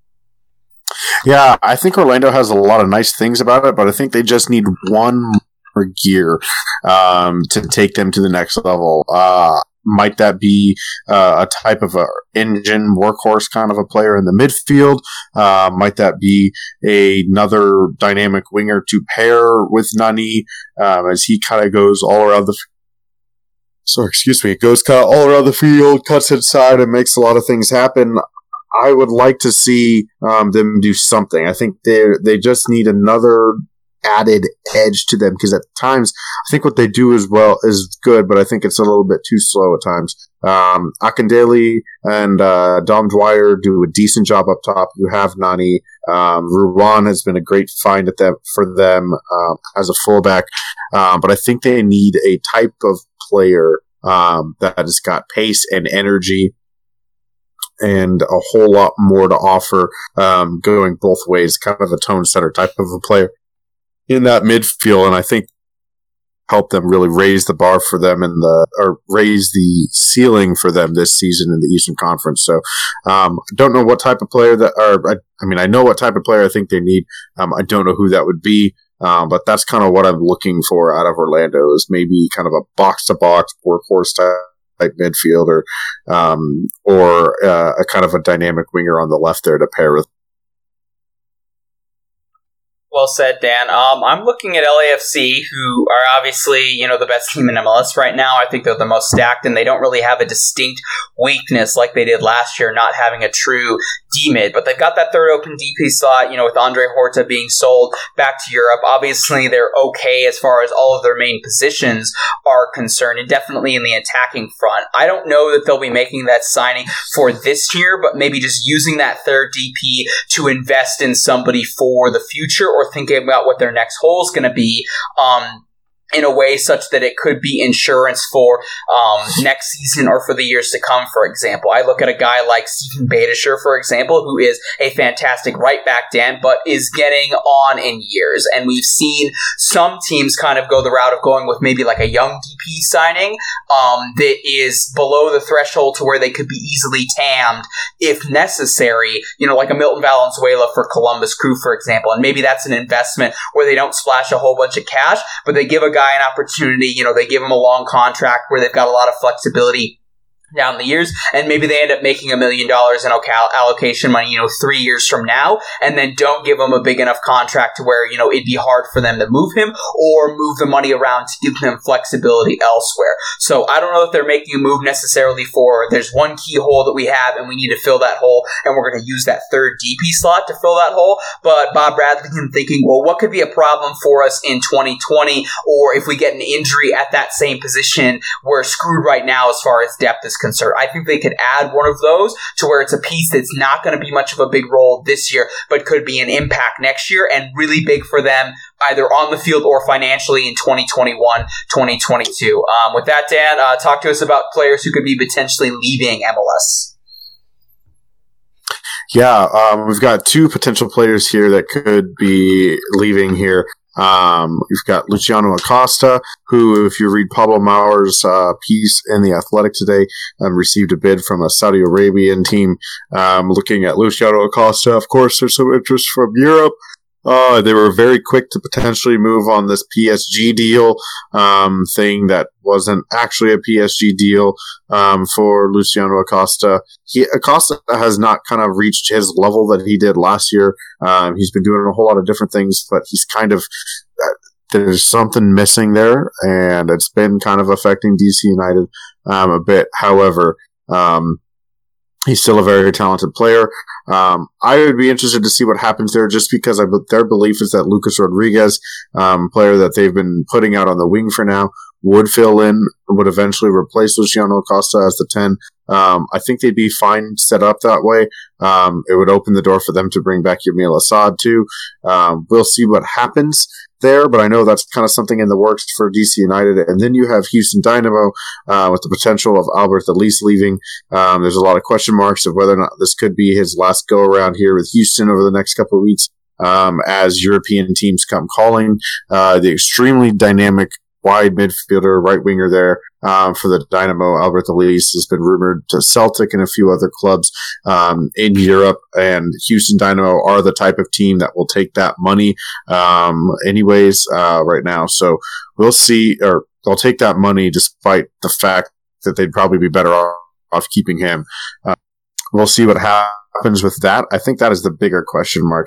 Speaker 3: Yeah, I think Orlando has a lot of nice things about it, but I think they just need one more gear um, to take them to the next level. Uh, might that be uh, a type of a engine workhorse kind of a player in the midfield? Uh, might that be a, another dynamic winger to pair with Nani um, as he kind of goes all around the Sorry, excuse me, goes kind of all around the field, cuts inside, and makes a lot of things happen. I would like to see um, them do something. I think they they just need another added edge to them, because at times I think what they do as well is good, but I think it's a little bit too slow at times. Um, Akindele and uh, Dom Dwyer do a decent job up top. You have Nani. Um, Ruan has been a great find at them for them um, as a fullback, um, but I think they need a type of player um, that has got pace and energy and a whole lot more to offer, um, going both ways, kind of a tone setter type of a player in that midfield. And I think help them really raise the bar for them in the, or raise the ceiling for them this season in the Eastern Conference. So, um, I don't know what type of player that, or I, I mean, I know what type of player I think they need. Um, I don't know who that would be. Um, but that's kind of what I'm looking for out of Orlando, is maybe kind of a box to box workhorse type type midfielder, um, or uh, a kind of a dynamic winger on the left there to pair with.
Speaker 2: Well said, Dan. Um, I'm looking at L A F C, who are obviously, you know, the best team in M L S right now. I think they're the most stacked, and they don't really have a distinct weakness like they did last year, not having a true D-mid. But they've got that third open D P slot, you know, with Andre Horta being sold back to Europe. Obviously, they're okay as far as all of their main positions are concerned, and definitely in the attacking front. I don't know that they'll be making that signing for this year, but maybe just using that third D P to invest in somebody for the future, or thinking about what their next hole is going to be. Um, in a way such that it could be insurance for um, next season or for the years to come, for example. I look at a guy like Steven Beitashour, for example, who is a fantastic right back, Dan, but is getting on in years. And we've seen some teams kind of go the route of going with maybe like a young D P signing um, that is below the threshold to where they could be easily tammed if necessary, you know, like a Milton Valenzuela for Columbus Crew, for example. And maybe that's an investment where they don't splash a whole bunch of cash, but they give a guy an opportunity, you know, they give him a long contract where they've got a lot of flexibility down the years, and maybe they end up making a million dollars in allocation money, you know, three years from now, and then don't give him a big enough contract to where, you know, it'd be hard for them to move him or move the money around to give them flexibility elsewhere. So I don't know if they're making a move necessarily for, there's one key hole that we have and we need to fill that hole, and we're going to use that third D P slot to fill that hole. But Bob Bradley can thinking, well, what could be a problem for us in twenty twenty, or if we get an injury at that same position, we're screwed right now as far as depth is concerned. I think they could add one of those to where it's a piece that's not going to be much of a big role this year, but could be an impact next year and really big for them either on the field or financially in twenty twenty-one, twenty twenty-two. Um, with that, Dan, uh, talk to us about players who could be potentially leaving M L S.
Speaker 3: Yeah, um, we've got two potential players here that could be leaving here. Um, we've got Luciano Acosta, who, if you read Pablo Maurer's uh, piece in The Athletic today, um, received a bid from a Saudi Arabian team um, looking at Luciano Acosta. Of course, there's some interest from Europe. Uh, they were very quick to potentially move on this P S G deal um, thing that wasn't actually a P S G deal um, for Luciano Acosta. He, Acosta has not kind of reached his level that he did last year. Um, he's been doing a whole lot of different things, but he's kind of uh, there's something missing there, and it's been kind of affecting D C United um, a bit. However, um, he's still a very talented player. Um, I would be interested to see what happens there, just because I, their belief is that Lucas Rodriguez, um, player that they've been putting out on the wing for now, would fill in, would eventually replace Luciano Acosta as the ten. Um, I think they'd be fine set up that way. Um, it would open the door for them to bring back Yamil Assad too. Um, we'll see what happens there, but I know that's kind of something in the works for D C United. And then you have Houston Dynamo uh, with the potential of Albert Ellis leaving. Um, there's a lot of question marks of whether or not this could be his last go around here with Houston over the next couple of weeks um, as European teams come calling. Uh, the extremely dynamic wide midfielder, right winger there um, for the Dynamo, Albert Ellis, has been rumored to Celtic and a few other clubs um, in Europe. And Houston Dynamo are the type of team that will take that money um, anyways uh, right now. So we'll see, or they'll take that money despite the fact that they'd probably be better off, off keeping him. Uh, we'll see what happens with that. I think that is the bigger question mark.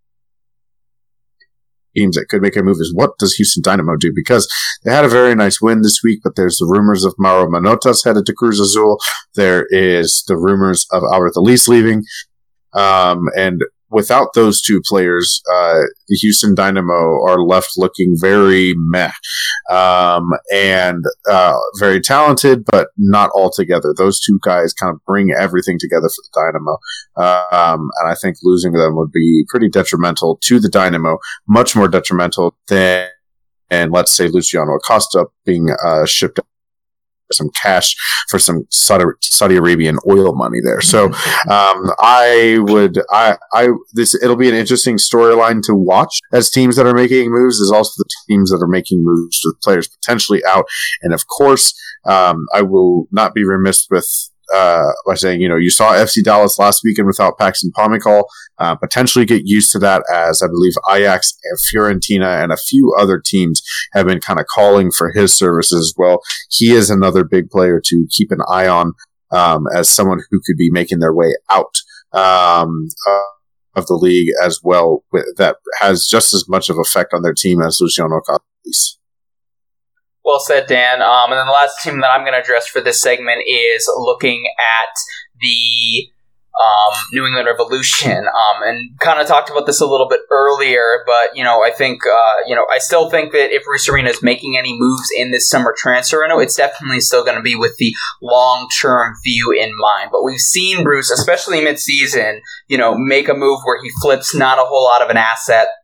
Speaker 3: Teams that could make a move is, what does Houston Dynamo do? Because they had a very nice win this week, but there's the rumors of Mauro Manotas headed to Cruz Azul. There is the rumors of Albert Ellis leaving. Um, and without those two players, uh, the Houston Dynamo are left looking very meh. Um, and uh, very talented, but not all together. Those two guys kind of bring everything together for the Dynamo. Um, and I think losing them would be pretty detrimental to the Dynamo, much more detrimental than, and let's say, Luciano Acosta being uh, shipped out some cash for some Saudi, Saudi Arabian oil money there. So um, I would, I, I, this, it'll be an interesting storyline to watch as teams that are making moves. There's also the teams that are making moves with players potentially out. And of course, um, I will not be remiss with uh, by saying, you know, you saw F C Dallas last weekend without Paxton Pomykal. Uh, potentially get used to that, as I believe Ajax and Fiorentina and a few other teams have been kind of calling for his services as well. He is another big player to keep an eye on um, as someone who could be making their way out um, uh, of the league as well, with, that has just as much of effect on their team as Luciano Acosta.
Speaker 2: Well said, Dan. Um, and then the last team that I'm going to address for this segment is looking at the um, New England Revolution. Um, and kind of talked about this a little bit earlier, but, you know, I think, uh, you know, I still think that if Bruce Arena is making any moves in this summer transfer window, it's definitely still going to be with the long-term view in mind. But we've seen Bruce, especially mid-season, you know, make a move where he flips not a whole lot of an asset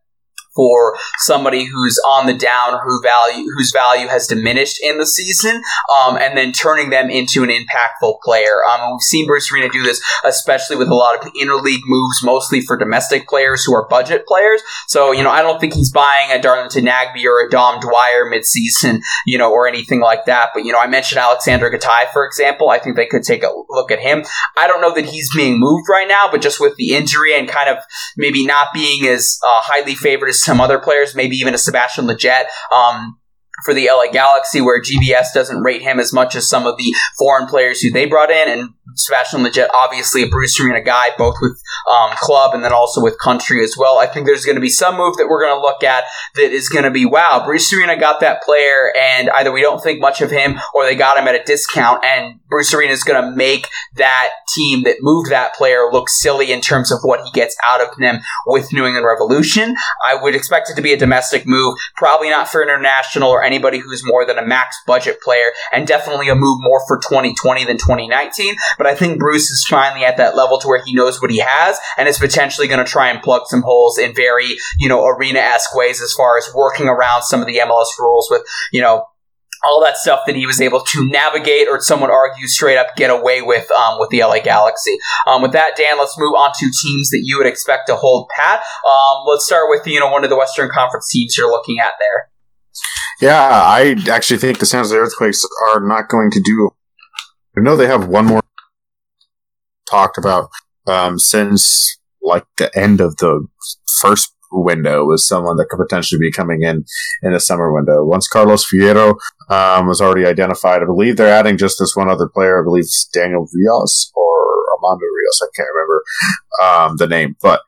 Speaker 2: for somebody who's on the down, who value whose value has diminished in the season, um, and then turning them into an impactful player. Um, and we've seen Bruce Arena do this, especially with a lot of interleague moves, mostly for domestic players who are budget players. So, you know, I don't think he's buying a Darlington Nagbe or a Dom Dwyer midseason, you know, or anything like that. But, you know, I mentioned Alexander Gatai, for example. I think they could take a look at him. I don't know that he's being moved right now, but just with the injury and kind of maybe not being as uh, highly favored as some other players, maybe even a Sebastian Lletget, um, for the L A Galaxy, where G B S doesn't rate him as much as some of the foreign players who they brought in, and Sebastian Lletget, obviously a Bruce Arena guy, both with um, club and then also with country as well. I think there's going to be some move that we're going to look at that is going to be, wow, Bruce Arena got that player, and either we don't think much of him or they got him at a discount, and Bruce Arena is going to make that team that moved that player look silly in terms of what he gets out of them with New England Revolution. I would expect it to be a domestic move, probably not for international or anybody who's more than a max budget player, and definitely a move more for twenty twenty than twenty nineteen. But I think Bruce is finally at that level to where he knows what he has and is potentially going to try and plug some holes in very, you know, Arena-esque ways as far as working around some of the M L S rules with, you know, all that stuff that he was able to navigate, or some would argue straight up get away with um, with the L A Galaxy. Um, with that, Dan, let's move on to teams that you would expect to hold pat. Um, let's start with, you know, one of the Western Conference teams you're looking at there.
Speaker 3: Yeah, I actually think the San Jose Earthquakes are not going to do. I know they have one more talked about um, since like the end of the first window was someone that could potentially be coming in in the summer window. Once Carlos Fierro um, was already identified, I believe they're adding just this one other player. I believe it's Daniel Rios or Armando Rios. I can't remember um, the name, but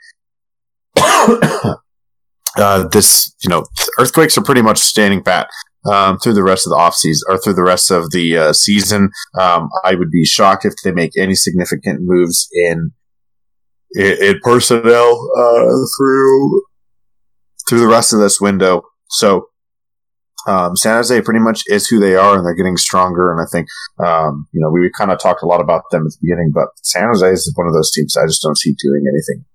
Speaker 3: uh, this, you know, Earthquakes are pretty much standing pat um, through the rest of the offseason or through the rest of the uh, season. Um, I would be shocked if they make any significant moves in in, in personnel uh, through. through the rest of this window. So um, San Jose pretty much is who they are, and they're getting stronger. And I think, um, you know, we kind of talked a lot about them at the beginning, but San Jose is one of those teams I just don't see doing anything.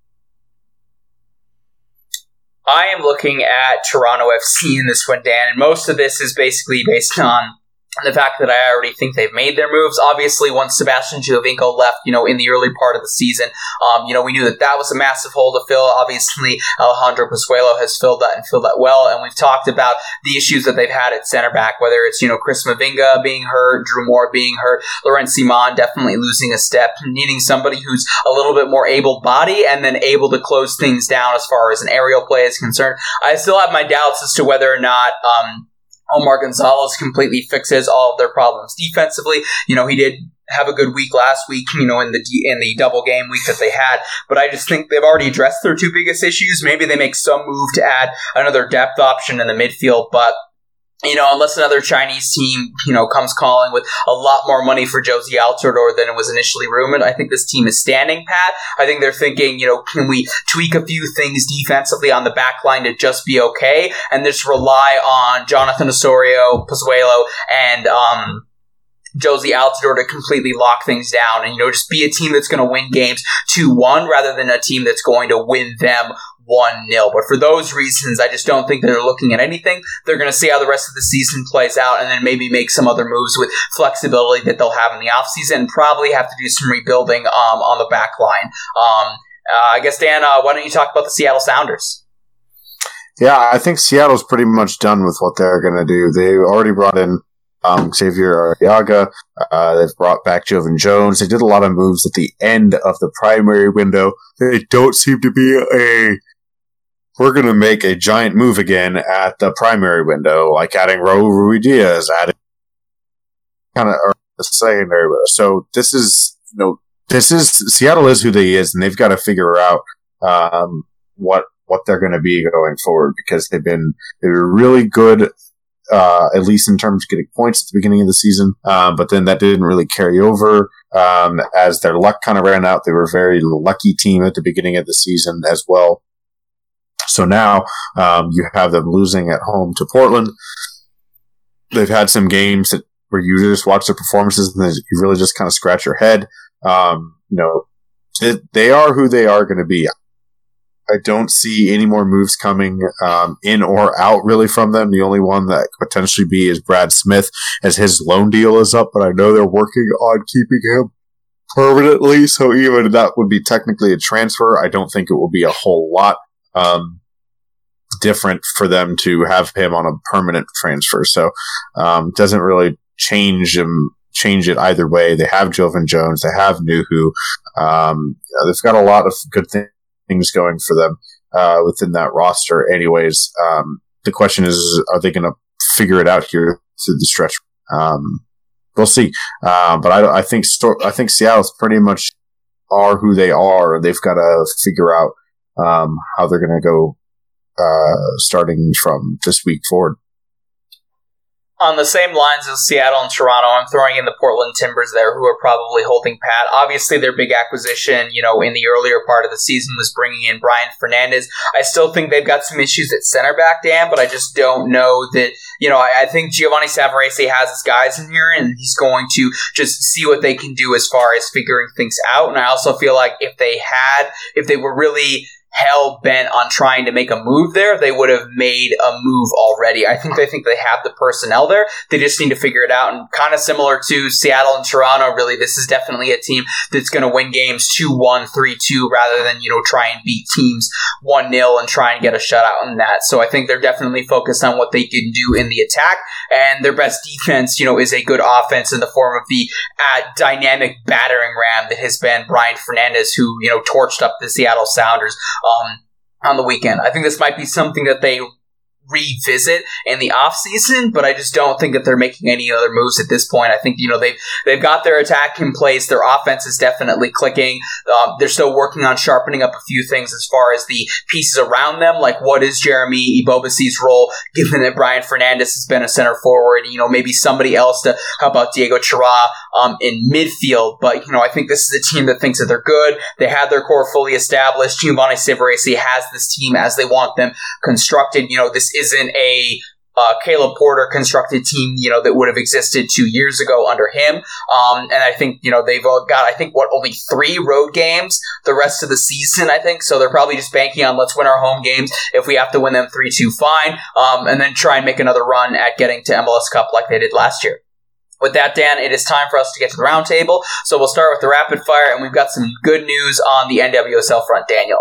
Speaker 2: I am looking at Toronto F C in this one, Dan, and most of this is basically based on the fact that I already think they've made their moves. Obviously, once Sebastian Giovinco left, you know, in the early part of the season, um, you know, we knew that that was a massive hole to fill. Obviously, Alejandro Pozuelo has filled that and filled that well, and we've talked about the issues that they've had at center back, whether it's, you know, Chris Mavinga being hurt, Drew Moore being hurt, Laurent Simon definitely losing a step, needing somebody who's a little bit more able-bodied and then able to close things down as far as an aerial play is concerned. I still have my doubts as to whether or not um, Omar Gonzalez completely fixes all of their problems defensively. You know, he did have a good week last week, you know, in the in the double game week that they had, but I just think they've already addressed their two biggest issues. Maybe they make some move to add another depth option in the midfield, but you know, unless another Chinese team, you know, comes calling with a lot more money for Josie Altidore than it was initially rumored, I think this team is standing pat. I think they're thinking, you know, can we tweak a few things defensively on the back line to just be okay, and just rely on Jonathan Osorio, Pozuelo, and um, Josie Altidore to completely lock things down and, you know, just be a team that's going to win games two one rather than a team that's going to win them one nil. But for those reasons, I just don't think they're looking at anything. They're going to see how the rest of the season plays out and then maybe make some other moves with flexibility that they'll have in the offseason, and probably have to do some rebuilding um, on the back line. Um, uh, I guess, Dan, uh, why don't you talk about the Seattle Sounders?
Speaker 3: Yeah, I think Seattle's pretty much done with what they're going to do. They already brought in um, Xavier Arriaga. Uh, they've brought back Jovan Jones. They did a lot of moves at the end of the primary window. They don't seem to be a we're going to make a giant move again at the primary window, like adding Raul Ruidiaz, adding kind of the secondary window. So this is, you know, this is, Seattle is who they is, and they've got to figure out um, what what they're going to be going forward, because they've been they were really good, uh, at least in terms of getting points at the beginning of the season, um, but then that didn't really carry over. Um, as their luck kind of ran out, they were a very lucky team at the beginning of the season as well. So now um, you have them losing at home to Portland. They've had some games that where you just watch their performances and you really just kind of scratch your head. Um, you know, they are who they are going to be. I don't see any more moves coming um, in or out really from them. The only one that could potentially be is Brad Smith, as his loan deal is up, but I know they're working on keeping him permanently. So even that would be technically a transfer. I don't think it will be a whole lot um, different for them to have him on a permanent transfer. So um, doesn't really change him. Change it either way. They have Jovan Jones. They have Nuhu. Um, you know, they've got a lot of good th- things going for them uh, within that roster. Anyways, um, the question is, are they going to figure it out here through the stretch? Um, we'll see. Uh, but I, I think Sto- I think Seattle's pretty much are who they are. They've got to figure out um, how they're going to go uh, starting from this week forward.
Speaker 2: On the same lines as Seattle and Toronto, I'm throwing in the Portland Timbers there, who are probably holding pat. Obviously, their big acquisition, you know, in the earlier part of the season was bringing in Brian Fernandez. I still think they've got some issues at center back, Dan, but I just don't know that, you know, I, I think Giovanni Savarese has his guys in here, and he's going to just see what they can do as far as figuring things out. And I also feel like if they had, if they were really hell-bent on trying to make a move there, they would have made a move already. I think they think they have the personnel there. They just need to figure it out. And kind of similar to Seattle and Toronto, really, this is definitely a team that's going to win games two one, three two, rather than, you know, try and beat teams one nil and try and get a shutout in that. So I think they're definitely focused on what they can do in the attack. And their best defense, you know, is a good offense in the form of the uh, dynamic battering ram that has been Brian Fernandez, who, you know, torched up the Seattle Sounders Um, on the weekend. I think this might be something that they revisit in the offseason, but I just don't think that they're making any other moves at this point. I think, you know, they've, they've got their attack in place. Their offense is definitely clicking. Um, they're still working on sharpening up a few things as far as the pieces around them, like what is Jeremy Ebobisi's role, given that Brian Fernandez has been a center forward, you know, maybe somebody else to help out Diego Chara um, in midfield. But, you know, I think this is a team that thinks that they're good. They have their core fully established. Giovanni Savarese has this team as they want them constructed. You know, this isn't a uh, Caleb Porter constructed team, you know, that would have existed two years ago under him. Um, and I think, you know, they've got, I think, what, only three road games the rest of the season, I think. So they're probably just banking on, let's win our home games. If we have to win them three two, fine. Um, and then try and make another run at getting to M L S Cup like they did last year. With that, Dan, it is time for us to get to the roundtable. So we'll start with the rapid fire, and we've got some good news on the N W S L front, Daniel.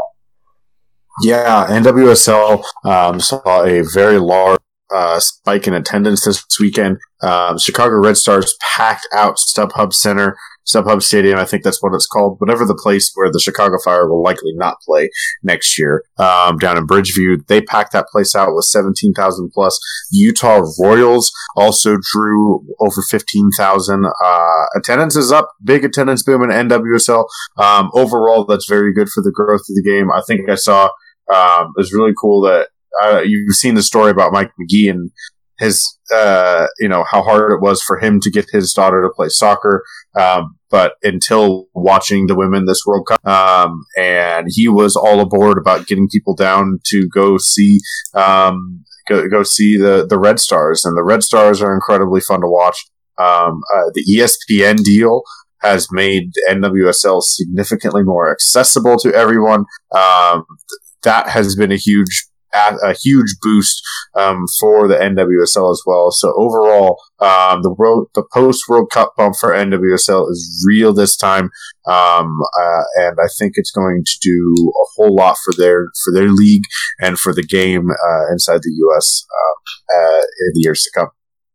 Speaker 3: Yeah, N W S L um, saw a very large uh, spike in attendance this weekend. Um, Chicago Red Stars packed out StubHub Center, StubHub Stadium, I think that's what it's called, whatever the place where the Chicago Fire will likely not play next year, um, down in Bridgeview. They packed that place out with seventeen thousand plus. Utah Royals also drew over fifteen thousand. Uh, attendance is up. Big attendance boom in N W S L. Um, overall, that's very good for the growth of the game. I think I saw Um, it was really cool that uh, you've seen the story about Mike McGee and his, uh, you know, how hard it was for him to get his daughter to play soccer. Um, but until watching the women this World Cup, um, and he was all aboard about getting people down to go see, um, go, go see the, the Red Stars. And the Red Stars are incredibly fun to watch. Um, uh, the E S P N deal has made N W S L significantly more accessible to everyone. Um, That has been a huge, a huge boost um, for the N W S L as well. So overall, um, the world, the post World Cup bump for N W S L is real this time, um, uh, and I think it's going to do a whole lot for their for their league and for the game uh, inside the U S uh, uh, in the years to come.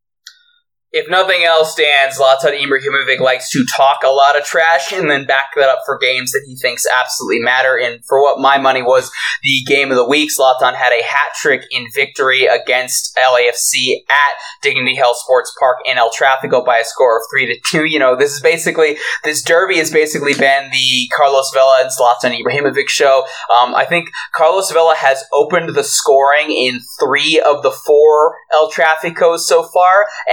Speaker 2: If nothing else, Dan, Zlatan Ibrahimovic likes to talk a lot of trash and then back that up for games that he thinks absolutely matter. And for what my money was the game of the week, Zlatan had a hat trick in victory against L A F C at Dignity Health Sports Park in El Tráfico by a score of three to two. You know, this is basically, this derby has basically been the Carlos Vela and Zlatan Ibrahimovic show. Um, I think Carlos Vela has opened the scoring in three of the four El Tráficos so far, and the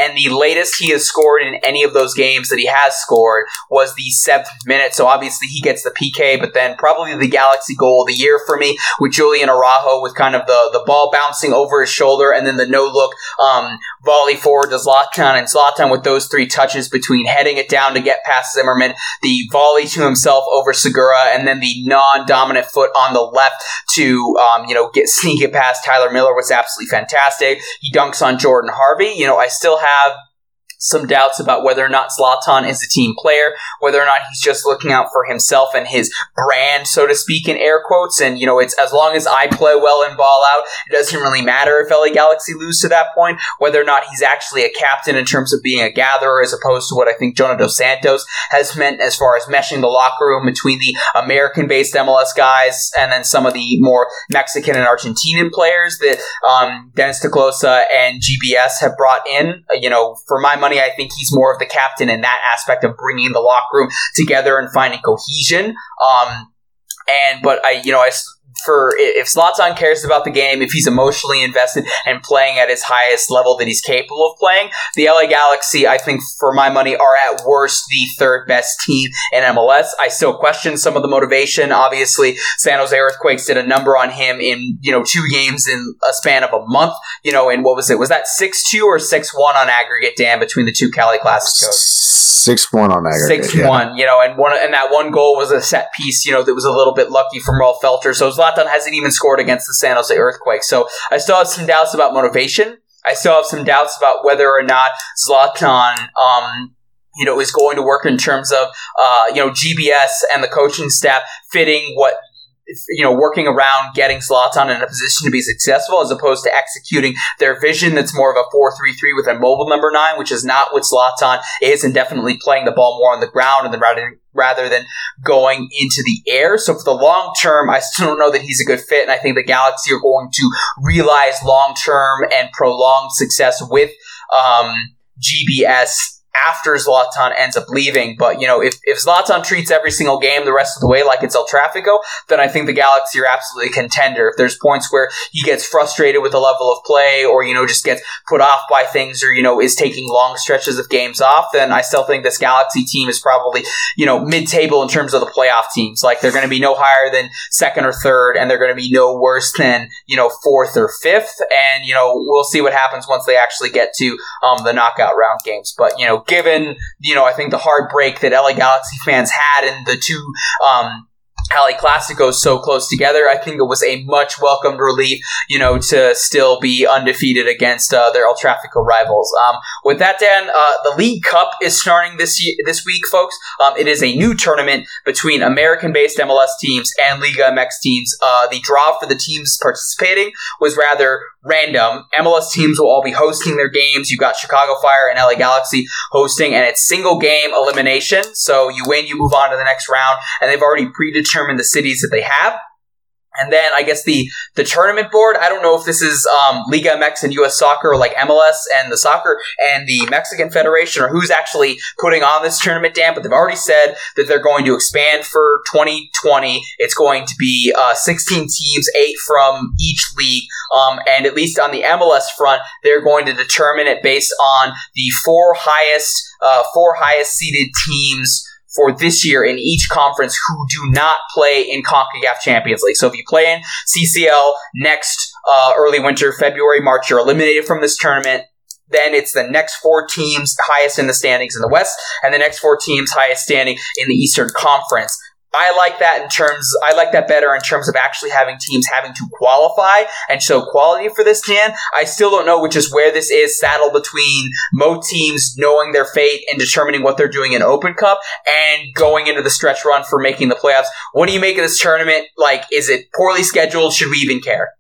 Speaker 2: latest he has scored in any of those games that he has scored was the seventh minute. So obviously he gets the P K, but then probably the Galaxy goal of the year for me with Julian Araujo with kind of the, the ball bouncing over his shoulder and then the no-look um, volley forward to Zlatan, and Zlatan with those three touches between heading it down to get past Zimmerman, the volley to himself over Segura, and then the non-dominant foot on the left to um, you know get sneak it past Tyler Miller was absolutely fantastic. He dunks on Jordan Harvey. You know, I still have some doubts about whether or not Zlatan is a team player, whether or not he's just looking out for himself and his brand, so to speak, in air quotes. And, you know, it's as long as I play well and ball out, it doesn't really matter if L A Galaxy lose to that point, whether or not he's actually a captain in terms of being a gatherer as opposed to what I think Jonah Dos Santos has meant as far as meshing the locker room between the American-based M L S guys and then some of the more Mexican and Argentinian players that um, Dennis Teclosa and G B S have brought in. You know, for my money, I think he's more of the captain in that aspect of bringing the locker room together and finding cohesion. Um, and but I, you know, I for if Zlatan cares about the game, if he's emotionally invested and playing at his highest level that he's capable of playing, the L A Galaxy, I think, for my money, are at worst the third best team in M L S. I still question some of the motivation. Obviously, San Jose Earthquakes did a number on him in, you know, two games in a span of a month. You know, and what was it? Was that six two or six one on aggregate, Dan, between the two Cali Clásicos?
Speaker 3: six one on aggregate.
Speaker 2: six one, yeah. You know, and one and that one goal was a set piece, you know, that was a little bit lucky from Rolf Felter. So Zlatan hasn't even scored against the San Jose Earthquakes. So I still have some doubts about motivation. I still have some doubts about whether or not Zlatan, um, you know, is going to work in terms of, uh, you know, G B S and the coaching staff fitting what, you know, working around getting Zlatan in a position to be successful as opposed to executing their vision that's more of a four three three with a mobile number nine, which is not what Zlatan is, and definitely playing the ball more on the ground and then rather, rather than going into the air. So for the long term, I still don't know that he's a good fit, and I think the Galaxy are going to realize long-term and prolonged success with um, G B S after Zlatan ends up leaving. But, you know, if, if Zlatan treats every single game the rest of the way like it's El Tráfico, then I think the Galaxy are absolutely a contender. If there's points where he gets frustrated with the level of play or, you know, just gets put off by things or, you know, is taking long stretches of games off, then I still think this Galaxy team is probably, you know, mid-table in terms of the playoff teams. Like, they're going to be no higher than second or third, and they're going to be no worse than, you know, fourth or fifth. And, you know, we'll see what happens once they actually get to um, the knockout round games. But, you know, given, you know, I think the heartbreak that L A Galaxy fans had in the two um, Cali Clásicos so close together, I think it was a much welcomed relief, you know, to still be undefeated against uh, their El Tráfico rivals. Um, with that, Dan, uh, the League Cup is starting this year, this week, folks. Um, it is a new tournament between American-based M L S teams and Liga M X teams. Uh, the draw for the teams participating was rather random. M L S teams will all be hosting their games. You've got Chicago Fire and L A Galaxy hosting, and it's single game elimination. So you win, you move on to the next round, and they've already predetermined the cities that they have. And then I guess the, the tournament board, I don't know if this is um, Liga M X and U S Soccer, or like M L S and the Soccer and the Mexican Federation, or who's actually putting on this tournament, Dan, but they've already said that they're going to expand for twenty twenty. It's going to be uh, sixteen teams, eight from each league, um, and at least on the M L S front, they're going to determine it based on the four highest, uh, four highest seeded teams for this year in each conference who do not play in CONCACAF Champions League. So if you play in C C L next uh, early winter, February, March, you're eliminated from this tournament. Then it's the next four teams highest in the standings in the West, and the next four teams highest standing in the Eastern Conference. I like that in terms, I like that better in terms of actually having teams having to qualify and show quality for this, Dan. I still don't know which is where this is saddled between Mo teams knowing their fate and determining what they're doing in Open Cup and going into the stretch run for making the playoffs. What do you make of this tournament? Like, is it poorly scheduled? Should we even care?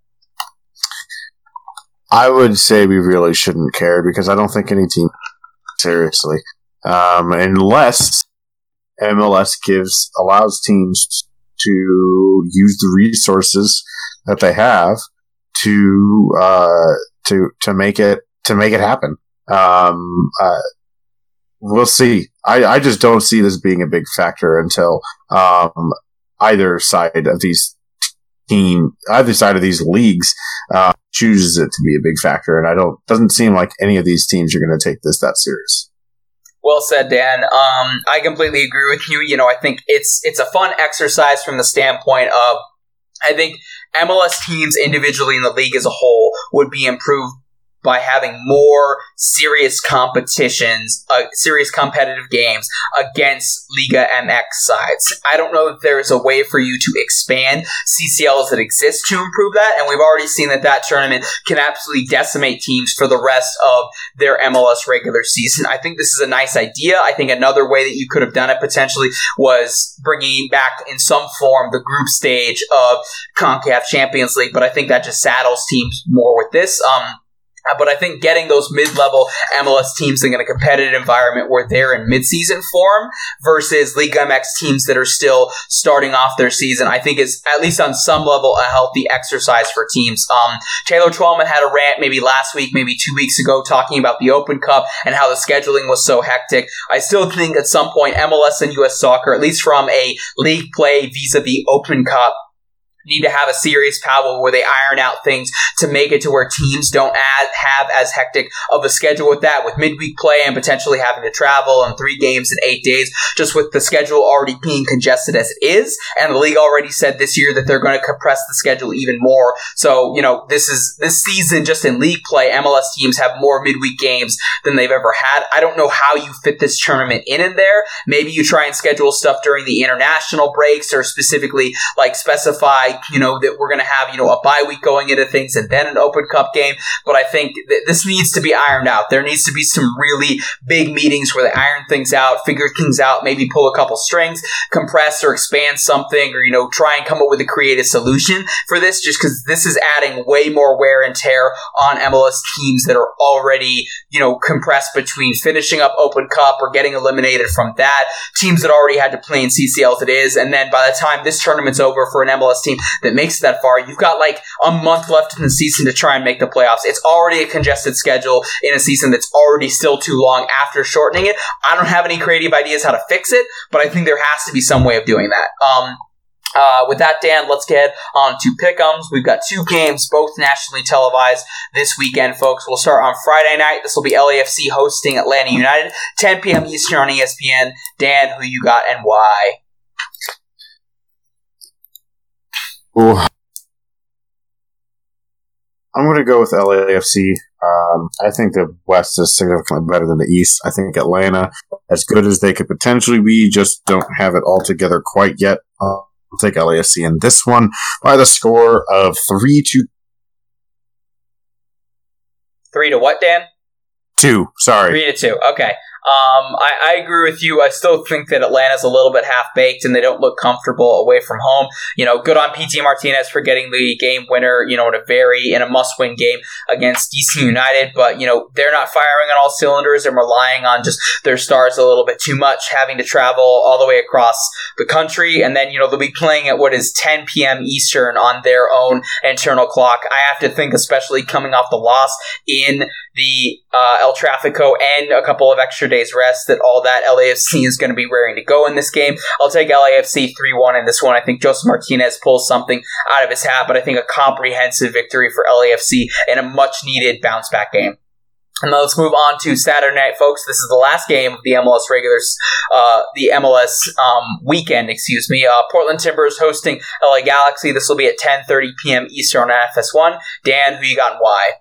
Speaker 3: I would say we really shouldn't care because I don't think any team seriously, um, unless M L S gives allows teams to use the resources that they have to uh, to to make it to make it happen. Um, uh, we'll see. I, I just don't see this being a big factor until um, either side of these team, either side of these leagues, uh, chooses it to be a big factor. And I don't, doesn't seem like any of these teams are going to take this that serious.
Speaker 2: Well said, Dan. Um, I completely agree with you. You know, I think it's it's a fun exercise from the standpoint of, I think M L S teams individually in the league as a whole would be improved by having more serious competitions, uh, serious competitive games against Liga M X sides. I don't know if there's a way for you to expand C C Ls that exist to improve that, and we've already seen that that tournament can absolutely decimate teams for the rest of their M L S regular season. I think this is a nice idea. I think another way that you could have done it potentially was bringing back in some form the group stage of CONCACAF Champions League, but I think that just saddles teams more with this. Um, But I think getting those mid-level M L S teams in a competitive environment where they're in mid-season form versus Liga M X teams that are still starting off their season, I think is, at least on some level, a healthy exercise for teams. Um, Taylor Twellman had a rant maybe last week, maybe two weeks ago, talking about the Open Cup and how the scheduling was so hectic. I still think at some point M L S and U S Soccer, at least from a league play vis-a-vis Open Cup, need to have a serious powwow where they iron out things to make it to where teams don't add, have as hectic of a schedule with that, with midweek play and potentially having to travel and three games in eight days, just with the schedule already being congested as it is. And the league already said this year that they're going to compress the schedule even more. So, you know, this is this season, just in league play, M L S teams have more midweek games than they've ever had. I don't know how you fit this tournament in in there. Maybe you try and schedule stuff during the international breaks, or specifically like specify, you know, that we're going to have, you know, a bye week going into things and then an Open Cup game. But I think th- this needs to be ironed out. There needs to be some really big meetings where they iron things out, figure things out, maybe pull a couple strings, compress or expand something, or, you know, try and come up with a creative solution for this, just because this is adding way more wear and tear on M L S teams that are already, you know, compressed between finishing up Open Cup or getting eliminated from that, teams that already had to play in C C Ls it is, and then by the time this tournament's over for an M L S team that makes it that far, you've got like a month left in the season to try and make the playoffs. It's already a congested schedule in a season that's already still too long after shortening it. I don't have any creative ideas how to fix it, but I think there has to be some way of doing that. Um, Uh, with that, Dan, let's get on to pick'ems. We've got two games, both nationally televised this weekend, folks. We'll start on Friday night. This will be L A F C hosting Atlanta United, ten p.m. Eastern on E S P N. Dan, who you got and why?
Speaker 3: Ooh. I'm going to go with L A F C. Um, I think the West is significantly better than the East. I think Atlanta, as good as they could potentially be, just don't have it all together quite yet. Uh, I'll take L A F C in this one by the score of three to
Speaker 2: three to what, Dan?
Speaker 3: Two. Sorry,
Speaker 2: three to two. Okay. Um, I, I agree with you. I still think that Atlanta's a little bit half-baked and they don't look comfortable away from home. You know, good on P T Martinez for getting the game winner, you know, in a very, in a must-win game against D C United, but, you know, they're not firing on all cylinders and relying on just their stars a little bit too much, having to travel all the way across the country, and then, you know, they'll be playing at what is ten p.m. Eastern on their own internal clock. I have to think, especially coming off the loss in the uh, El Trafico and a couple of extra days rest, that all that L A F C is going to be raring to go in this game. I'll take L A F C three one in this one. I think Joseph Martinez pulls something out of his hat, but I think a comprehensive victory for L A F C and a much-needed bounce-back game. And now let's move on to Saturday night, folks. This is the last game of the M L S regulars, uh, the M L S um, weekend, excuse me. Uh, Portland Timbers hosting L A Galaxy. This will be at ten thirty p.m. Eastern on F S one. Dan, who you got and why?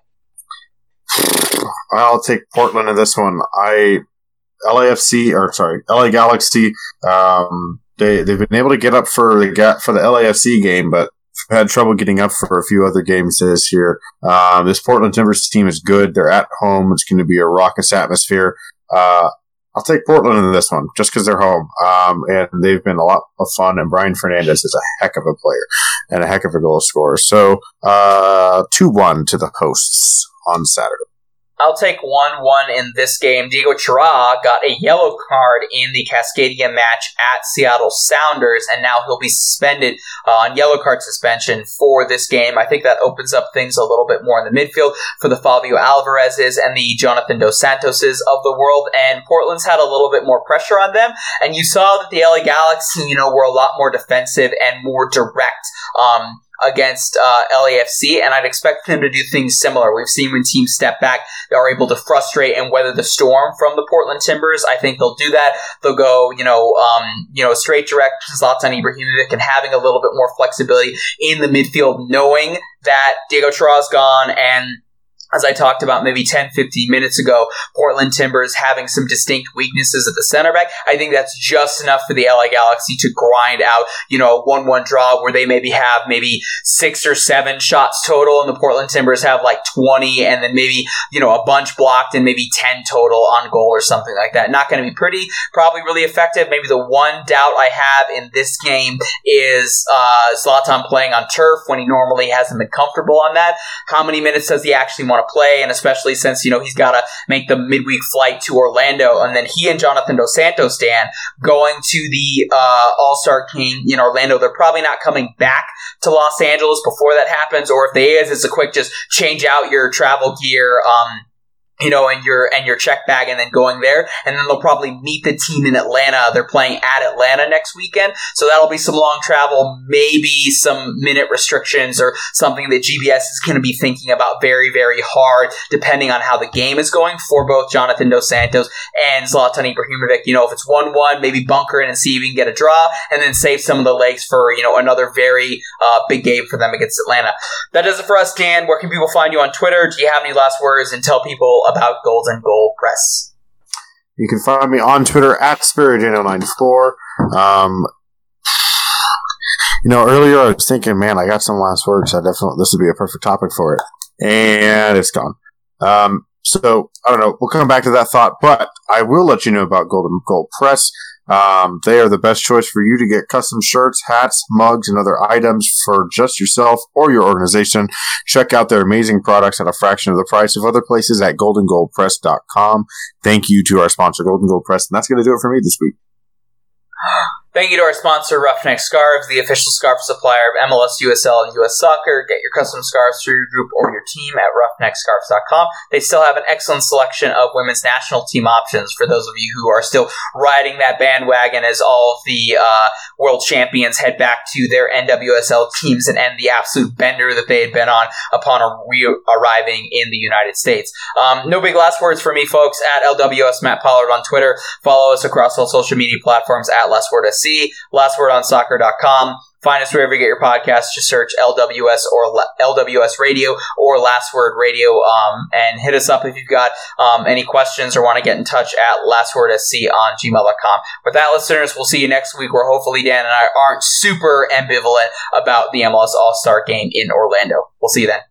Speaker 3: I'll take Portland in this one. I L A F C, or sorry, L A Galaxy. Um, they they've been able to get up for the for the L A F C game, but had trouble getting up for a few other games this year. Um, this Portland Timbers team is good. They're at home. It's going to be a raucous atmosphere. Uh, I'll take Portland in this one just because they're home, um, and they've been a lot of fun. And Brian Fernandez is a heck of a player and a heck of a goal scorer. So uh, two one to the hosts on Saturday.
Speaker 2: I'll take one one in this game. Diego Chira got a yellow card in the Cascadia match at Seattle Sounders, and now he'll be suspended uh, on yellow card suspension for this game. I think that opens up things a little bit more in the midfield for the Fabio Alvarez's and the Jonathan Dos Santos's of the world, and Portland's had a little bit more pressure on them, and you saw that the L A Galaxy, you know, were a lot more defensive and more direct. Um, against uh, L A F C, and I'd expect them to do things similar. We've seen when teams step back, they are able to frustrate and weather the storm from the Portland Timbers. I think they'll do that. They'll go, you know, um, you know, straight direct Zlatan Ibrahimovic and having a little bit more flexibility in the midfield, knowing that Diego Chara's gone, and as I talked about maybe ten, fifteen minutes ago, Portland Timbers having some distinct weaknesses at the center back. I think that's just enough for the L A Galaxy to grind out, you know, a one one draw where they maybe have maybe six or seven shots total, and the Portland Timbers have like twenty, and then maybe, you know, a bunch blocked and maybe ten total on goal or something like that. Not going to be pretty, probably really effective. Maybe the one doubt I have in this game is uh, Zlatan playing on turf when he normally hasn't been comfortable on that. How many minutes does he actually want to play? And especially since, you know, he's got to make the midweek flight to Orlando, and then he and Jonathan Dos Santos, Dan, going to the uh, All-Star game in Orlando. They're probably not coming back to Los Angeles before that happens, or if they is, it's a quick just change out your travel gear, um, you know, and your and your check bag, and then going there, and then they'll probably meet the team in Atlanta. They're playing at Atlanta next weekend, so that'll be some long travel, maybe some minute restrictions or something that G B S is going to be thinking about very, very hard, depending on how the game is going for both Jonathan Dos Santos and Zlatan Ibrahimovic. You know, if it's one one, maybe bunker in and see if you can get a draw, and then save some of the legs for, you know, another very uh, big game for them against Atlanta. That does it for us, Dan. Where can people find you on Twitter? Do you have any last words? And tell people about Golden Goal Press.
Speaker 3: You can find me on Twitter at Spirit Daniel ninety-four. Um, you know, earlier I was thinking, man, I got some last words. I definitely this would be a perfect topic for it, and it's gone. Um, so I don't know. We'll come back to that thought, but I will let you know about Golden Goal Press. Um, they are the best choice for you to get custom shirts, hats, mugs, and other items for just yourself or your organization. Check out their amazing products at a fraction of the price of other places at golden goal press dot com. Thank you to our sponsor, Golden Goal Press, and that's going to do it for me this week.
Speaker 2: Thank you to our sponsor, Roughneck Scarves, the official scarf supplier of M L S, U S L, and U S Soccer. Get your custom scarves for your group or your team at roughneck scarves dot com. They still have an excellent selection of women's national team options for those of you who are still riding that bandwagon as all of the uh, world champions head back to their N W S L teams and end the absolute bender that they had been on upon re- arriving in the United States. Um, no big last words for me, folks. At L W S Matt Pollard on Twitter. Follow us across all social media platforms at Last Word S C. last word on soccer dot com. Find us wherever you get your podcasts. Just search L W S or L W S Radio or Last Word Radio, um, and hit us up if you've got um, any questions or want to get in touch at last word S C on gmail dot com. With that, listeners, we'll see you next week, where hopefully Dan and I aren't super ambivalent about the M L S All-Star game in Orlando. We'll see you then.